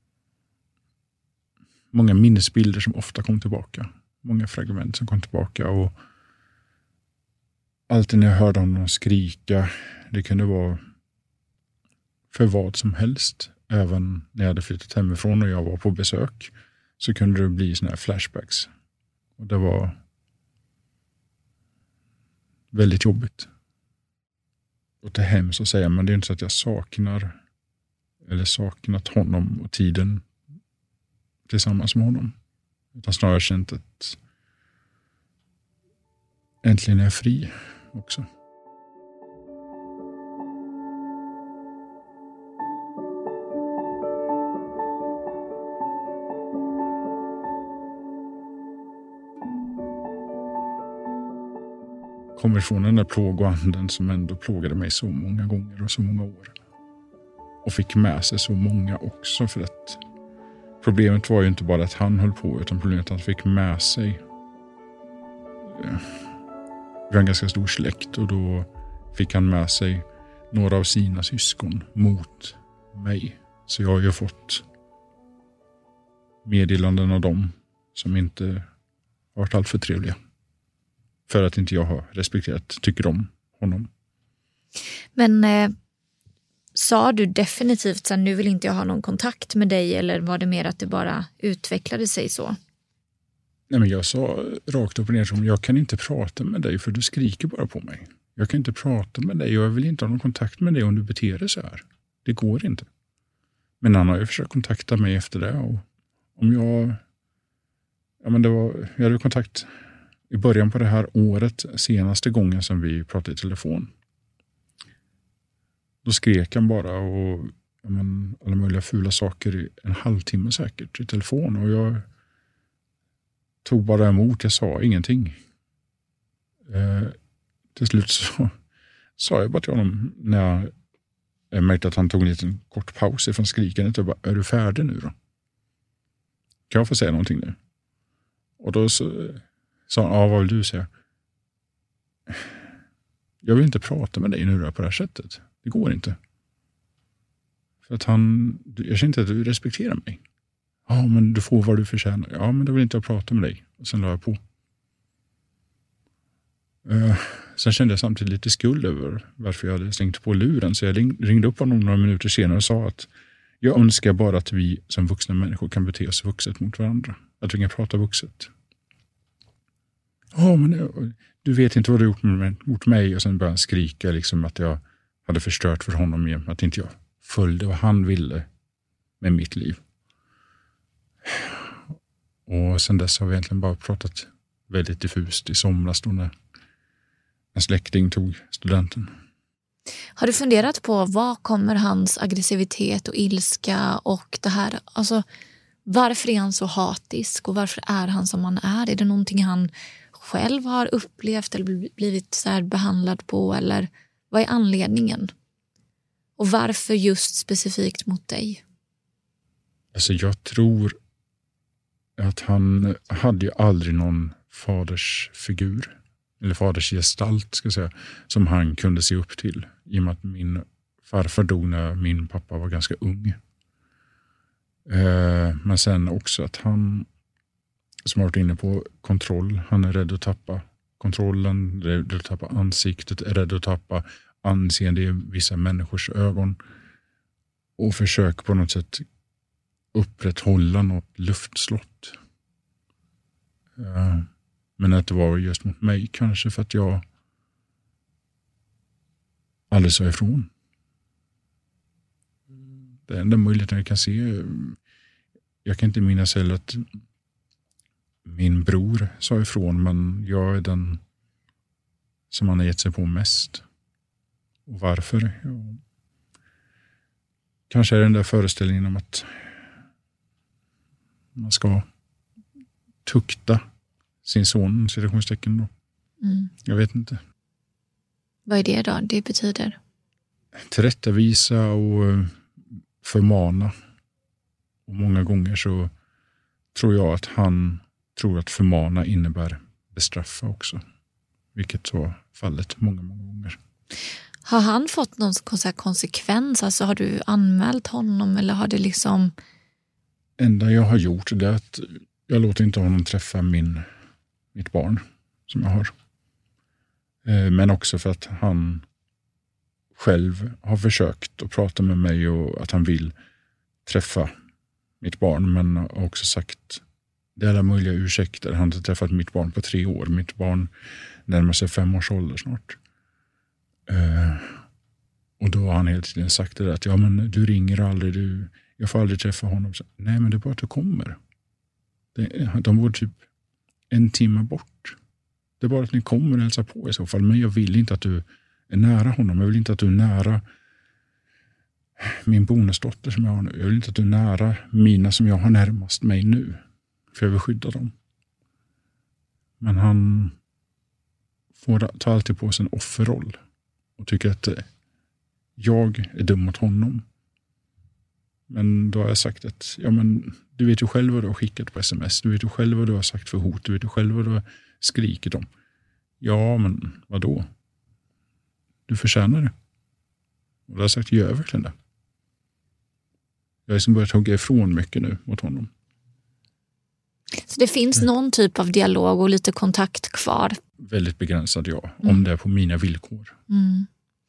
många minnesbilder som ofta kom tillbaka. Många fragment som kom tillbaka. Och alltid när jag hörde honom skrika, det kunde vara för vad som helst. Även när jag hade flyttat hemifrån och jag var på besök så kunde det bli såna här flashbacks. Och det var väldigt jobbigt. Och det är hemskt att säga, men det är inte så att jag saknar eller saknat honom och tiden tillsammans med honom. Utan snarare känt att äntligen är jag fri också. Kommer från den där plågoanden som ändå plågade mig så många gånger och så många år. Och fick med sig så många också, för att problemet var ju inte bara att han höll på, utan problemet att han fick med sig. Vi har en ganska stor släkt och då fick han med sig några av sina syskon mot mig. Så jag har ju fått meddelanden av dem som inte har varit allt för trevliga. För att inte jag har respekterat, tycker om honom. Men eh, sa du definitivt att nu vill inte jag ha någon kontakt med dig, eller var det mer att det bara utvecklade sig så? Nej, men jag sa rakt upp och ner som jag kan inte prata med dig för du skriker bara på mig. Jag kan inte prata med dig och jag vill inte ha någon kontakt med dig om du beter dig så här. Det går inte. Men han har ju försökt kontakta mig efter det och om jag... Ja, men det var... Jag hade kontakt i början på det här året, senaste gången som vi pratade i telefon. Då skrek han bara och ja, men, alla möjliga fula saker i en halvtimme säkert i telefon och jag tog bara emot, jag sa ingenting. Eh, till slut så sa jag bara till honom när jag, jag märkte att han tog en liten kort paus ifrån skrikandet och bara, är du färdig nu då? Kan jag få säga någonting nu? Och då så, sa han, ja vad vill du säga? Jag vill inte prata med dig nu då på det här sättet. Det går inte. För att han, jag känner inte att du respekterar mig. Ja, men du får vad du förtjänar. Ja, men då vill inte jag prata med dig. Och sen la jag på. Uh, sen kände jag samtidigt lite skuld över varför jag hade stängt på luren. Så jag ringde upp honom några minuter senare och sa att jag önskar bara att vi som vuxna människor kan bete oss vuxet mot varandra. Att vi kan prata vuxet. Ja, men du vet inte vad du gjort mot mig. Och sen började han skrika liksom att jag hade förstört för honom igen. Att inte jag följde vad han ville med mitt liv. Och sen dess har vi egentligen bara pratat väldigt diffust i somras då när en släkting tog studenten. Har du funderat på vad kommer hans aggressivitet och ilska och det här, alltså varför är han så hatisk och varför är han som han är? Är det någonting han själv har upplevt eller blivit så här behandlad på, eller vad är anledningen? Och varför just specifikt mot dig? Alltså jag tror att han hade ju aldrig någon fadersfigur eller fadersgestalt ska jag säga, som han kunde se upp till. I och med att min farfar dog när min pappa var ganska ung. Eh, men sen också att han, som har varit inne på kontroll, han är rädd att tappa kontrollen, rädd att tappa ansiktet, är rädd att tappa anseende i vissa människors ögon. Och försöker på något sätt upprätthålla något luftslott. Uh, men att det var just mot mig kanske för att jag aldrig sa ifrån. Det enda möjligheten jag kan se, jag kan inte minnas heller att min bror sa ifrån, men jag är den som han har gett sig på mest. Och varför? Ja. Kanske är det den där föreställningen om att man ska tukta sin son, citationstecken då. Mm. Jag vet inte. Vad är det då? Det betyder? Tillrättavisa och förmana. Och många gånger så tror jag att han tror att förmana innebär bestraffa också. Vilket var fallet många, många gånger. Har han fått någon konsekvens? Alltså har du anmält honom eller har det liksom... Enda jag har gjort det är att jag låter inte honom träffa min, mitt barn som jag har. Men också för att han själv har försökt att prata med mig och att han vill träffa mitt barn, men har också sagt det är alla möjliga ursäkter. Han har inte träffat mitt barn på tre år. Mitt barn närmar sig fem års ålder snart. Uh, och då har han hela tiden sagt det där att ja, men du ringer aldrig, du, jag får aldrig träffa honom. Så, nej, men det är bara att du kommer. Det, de var typ en timme bort. Det är bara att ni kommer och hälsar på i så fall. Men jag vill inte att du är nära honom. Jag vill inte att du är nära min bonusdotter som jag har nu. Jag vill inte att du är nära mina som jag har närmast mig nu. För jag vill skydda dem. Men han får ta alltid på sig en offerroll. Och tycker att jag är dum mot honom. Men då har jag sagt att ja, men du vet ju själv vad du har skickat på sms. Du vet ju själv vad du har sagt för hot. Du vet ju själv vad du har skrikit om. Ja, men vadå? Du förtjänar det. Och då har jag sagt, gör verkligen det. Jag har liksom börjat hugga ifrån mycket nu mot honom. Så det finns mm. någon typ av dialog och lite kontakt kvar? Väldigt begränsad, ja. Mm. Om det är på mina villkor. Mm.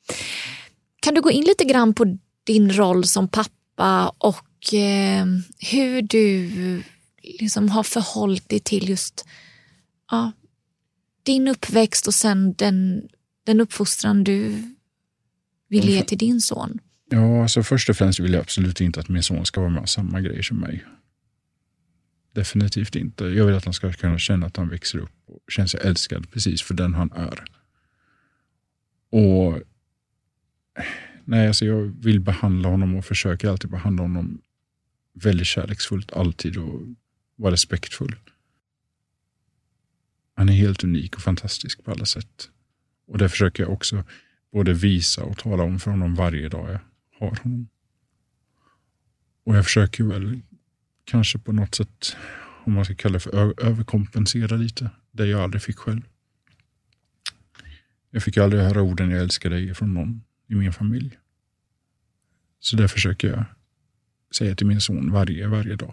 Kan du gå in lite grann på din roll som pappa och eh, hur du liksom har förhållit dig till just ja, din uppväxt och sen den, den uppfostran du vill ge till din son? Ja, alltså först och främst vill jag absolut inte att min son ska vara med samma grejer som mig. Definitivt inte. Jag vill att han ska kunna känna att han växer upp och känner sig älskad precis för den han är. Och nej, alltså jag vill behandla honom och försöker alltid behandla honom väldigt kärleksfullt alltid och vara respektfull. Han är helt unik och fantastisk på alla sätt. Och det försöker jag också både visa och tala om för honom varje dag jag har honom. Och jag försöker väl kanske på något sätt, om man ska kalla det för ö- överkompensera lite, det jag aldrig fick själv. Jag fick aldrig höra orden jag älskar dig från någon i min familj. Så det försöker jag säga till min son varje, varje dag.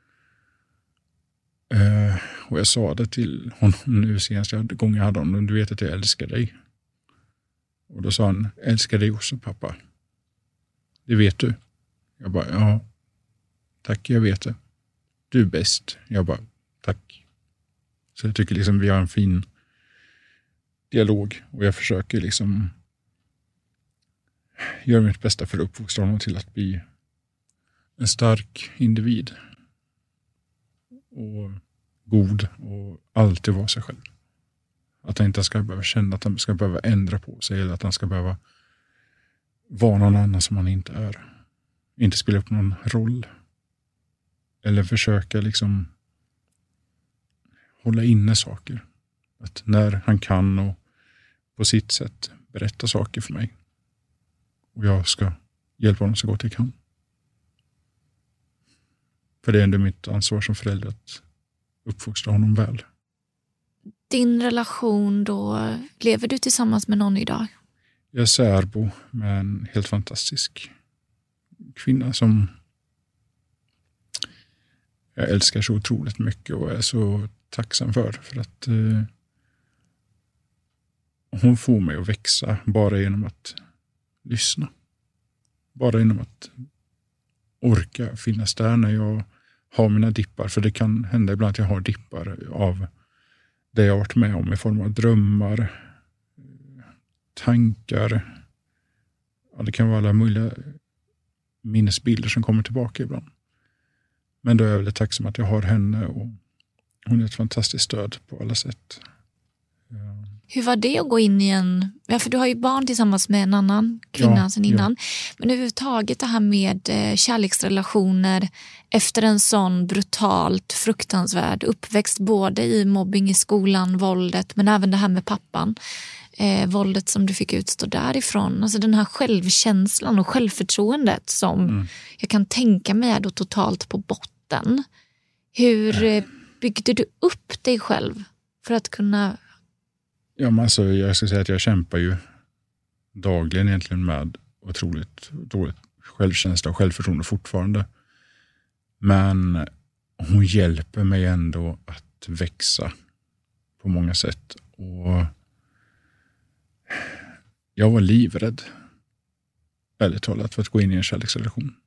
Uh, och jag sa det till honom nu senaste gången jag hade honom. Du vet att jag älskar dig. Och då sa han, älskar dig också pappa. Det vet du. Jag bara, ja. Tack, jag vet det. Du är bäst. Jag bara, tack. Så jag tycker liksom vi har en fin dialog. Och jag försöker liksom göra mitt bästa för att uppfostra honom till att bli en stark individ. Och god och alltid vara sig själv. Att han inte ska behöva känna att han ska behöva ändra på sig eller att han ska behöva vara någon annan som han inte är. Inte spela upp någon roll. Eller försöka liksom hålla inne saker. Att när han kan och på sitt sätt berätta saker för mig. Och jag ska hjälpa honom så gott jag kan. För det är ändå mitt ansvar som förälder att uppfostra honom väl. Din relation då, lever du tillsammans med någon idag? Jag är särbo med en helt fantastisk kvinna som jag älskar så otroligt mycket och är så tacksam för. För att eh, hon får mig att växa bara genom att lyssna. Bara genom att orka finnas där när jag har mina dippar. För det kan hända ibland att jag har dippar av det jag har varit med om i form av drömmar, tankar. Ja, det kan vara alla möjliga minnesbilder som kommer tillbaka ibland. Men då är jag väldigt tacksam att jag har henne och hon är ett fantastiskt stöd på alla sätt. Hur var det att gå in i en... Ja, för du har ju barn tillsammans med en annan kvinna ja, sedan innan. Ja. Men överhuvudtaget det här med kärleksrelationer efter en sån brutalt fruktansvärd uppväxt. Både i mobbing i skolan, våldet, men även det här med pappan. Eh, våldet som du fick utstå därifrån. Alltså den här självkänslan och självförtroendet som mm. jag kan tänka mig är då totalt på botten. Hur eh, byggde du upp dig själv för att kunna... Ja, men alltså, jag ska säga att jag kämpar ju dagligen egentligen med otroligt dåligt självkänsla och självförtroende fortfarande. Men hon hjälper mig ändå att växa på många sätt. Och jag var livrädd, ärligt talat, för att gå in i en kärleksrelation.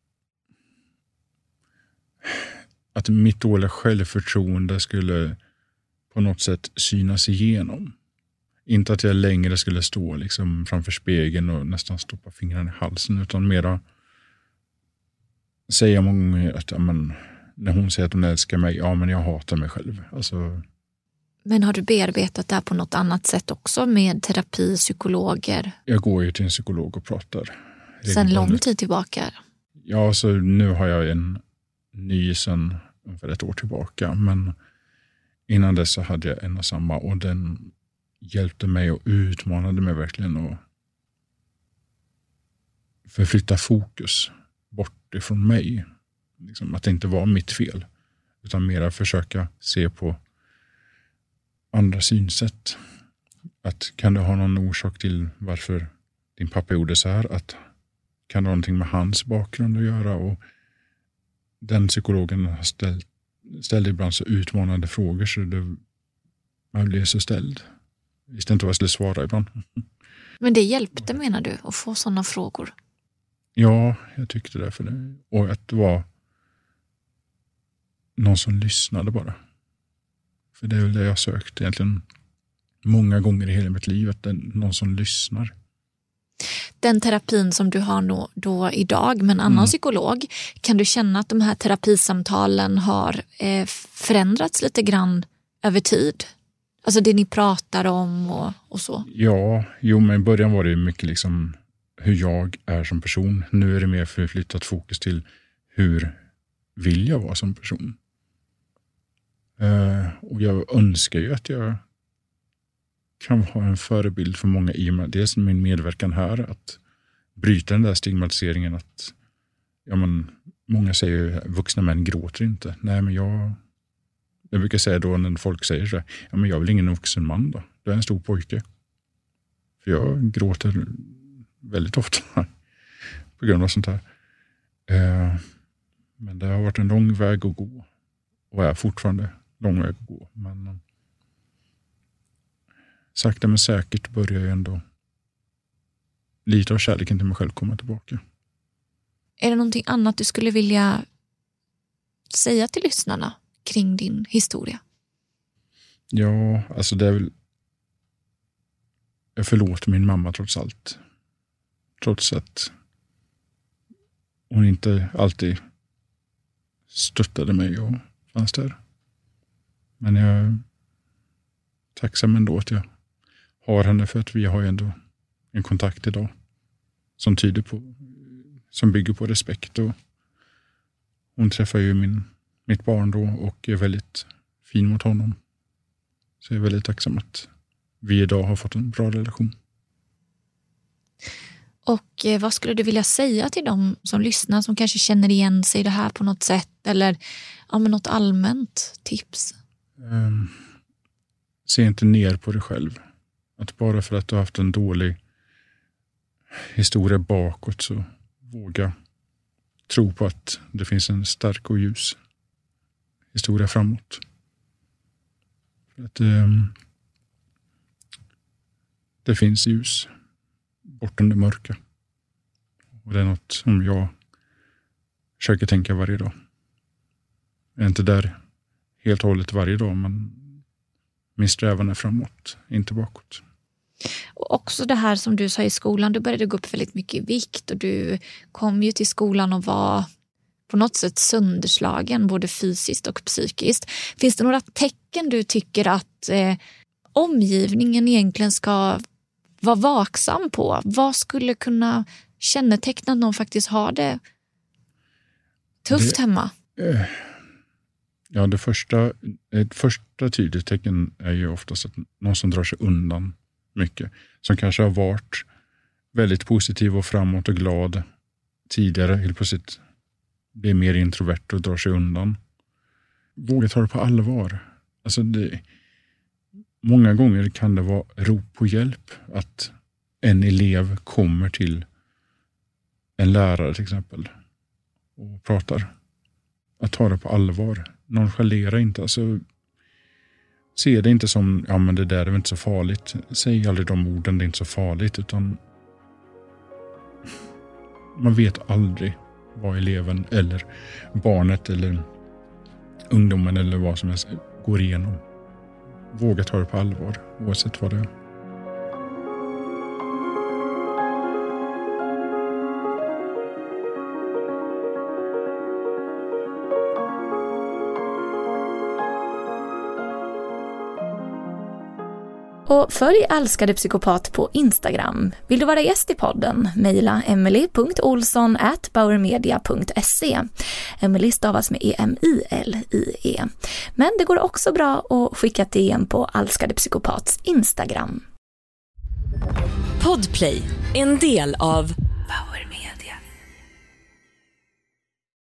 Att mitt dåliga självförtroende skulle på något sätt synas igenom. Inte att jag längre skulle stå liksom framför spegeln och nästan stoppa fingrarna i halsen, utan mera säga många gånger att ja, men, när hon säger att hon älskar mig, ja men jag hatar mig själv. Alltså... Men har du bearbetat det här på något annat sätt också med terapi, psykologer? Jag går ju till en psykolog och pratar. Sen lång tid tillbaka? Ja, så nu har jag en ny sen ungefär ett år tillbaka. Men innan dess så hade jag en och samma, och den hjälpte mig och utmanade mig verkligen att förflytta fokus bort ifrån mig. Liksom, att det inte var mitt fel, utan mera försöka se på andra synsätt. Att kan det ha någon orsak till varför din pappa gjorde så här? Att kan det ha någonting med hans bakgrund att göra? Och den psykologen ställ, ställde ibland så utmanande frågor så det, man blev så ställd. Jag visste inte vad jag skulle svara ibland. Men det hjälpte, menar du, att få sådana frågor? Ja, jag tyckte det. För det. Och att det var någon som lyssnade bara. För det är väl det jag sökt egentligen många gånger i hela mitt liv. Att det är någon som lyssnar. Den terapin som du har då, då idag med en annan mm. psykolog. Kan du känna att de här terapisamtalen har eh, förändrats lite grann över tid? Alltså det ni pratar om och, och så. Ja, jo, men i början var det mycket liksom hur jag är som person. Nu är det mer förflyttat fokus till hur vill jag vara som person. Uh, och jag önskar ju att jag kan vara en förebild för många i mig. Dels min medverkan här, att bryta den där stigmatiseringen. Att, ja, men, många säger ju vuxna män gråter inte. Nej, men jag... Jag brukar säga då när folk säger så här, ja men jag vill ingen vuxen man då. Jag är en stor pojke. För jag gråter väldigt ofta på grund av sånt här. Eh, men det har varit en lång väg att gå. Och är fortfarande lång väg att gå. Men eh, sakta men säkert börjar jag ändå lite av kärleken till mig själv komma tillbaka. Är det någonting annat du skulle vilja säga till lyssnarna kring din historia? Ja, alltså det är väl... Jag förlåter min mamma trots allt. Trots att hon inte alltid stöttade mig och fanns där. Men jag är tacksam ändå att jag har henne, för att vi har ju ändå en kontakt idag som tyder på, som bygger på respekt. Och hon träffar ju min mitt barn då och är väldigt fin mot honom. Så jag är väldigt tacksam att vi idag har fått en bra relation. Och eh, vad skulle du vilja säga till dem som lyssnar, som kanske känner igen sig i det här på något sätt, eller ja, men något allmänt tips? Um, se inte ner på dig själv. Att bara för att du har haft en dålig historia bakåt, så våga tro på att det finns en stark och ljus historia framåt. För att um, det finns ljus bortom det mörka. Och det är något som jag försöker tänka varje dag. Jag är inte där helt och hållet varje dag, men min strävan är framåt, inte bakåt. Och också det här som du sa i skolan, du började gå upp väldigt mycket i vikt och du kom ju till skolan och var på något sätt sönderslagen både fysiskt och psykiskt. Finns det några tecken du tycker att eh, omgivningen egentligen ska vara vaksam på? Vad skulle kunna känneteckna att någon faktiskt har det tufft det, hemma? Eh, ja, det första, ett första tydligt tecken är ju oftast att någon som drar sig undan mycket. Som kanske har varit väldigt positiv och framåt och glad tidigare. Helt plötsligt blir mer introvert och drar sig undan. Våga ta det på allvar. Alltså det, många gånger kan det vara rop på hjälp. Att en elev kommer till en lärare till exempel och pratar. Att ta det på allvar. Nonchalera inte. Alltså, se det inte som, ja men det där är väl inte så farligt. Säg aldrig de orden, det är inte så farligt. Utan man vet aldrig vad eleven eller barnet eller ungdomen eller vad som helst går igenom. Våga ta det på allvar, oavsett vad det är. Och följ Älskade psykopat på Instagram. Vill du vara gäst i podden? Mejla emily punkt olsson at bauermedia punkt se. Emily stavas med E M I L I E. Men det går också bra att skicka ett D M på Älskade psykopats Instagram. Podplay, en del av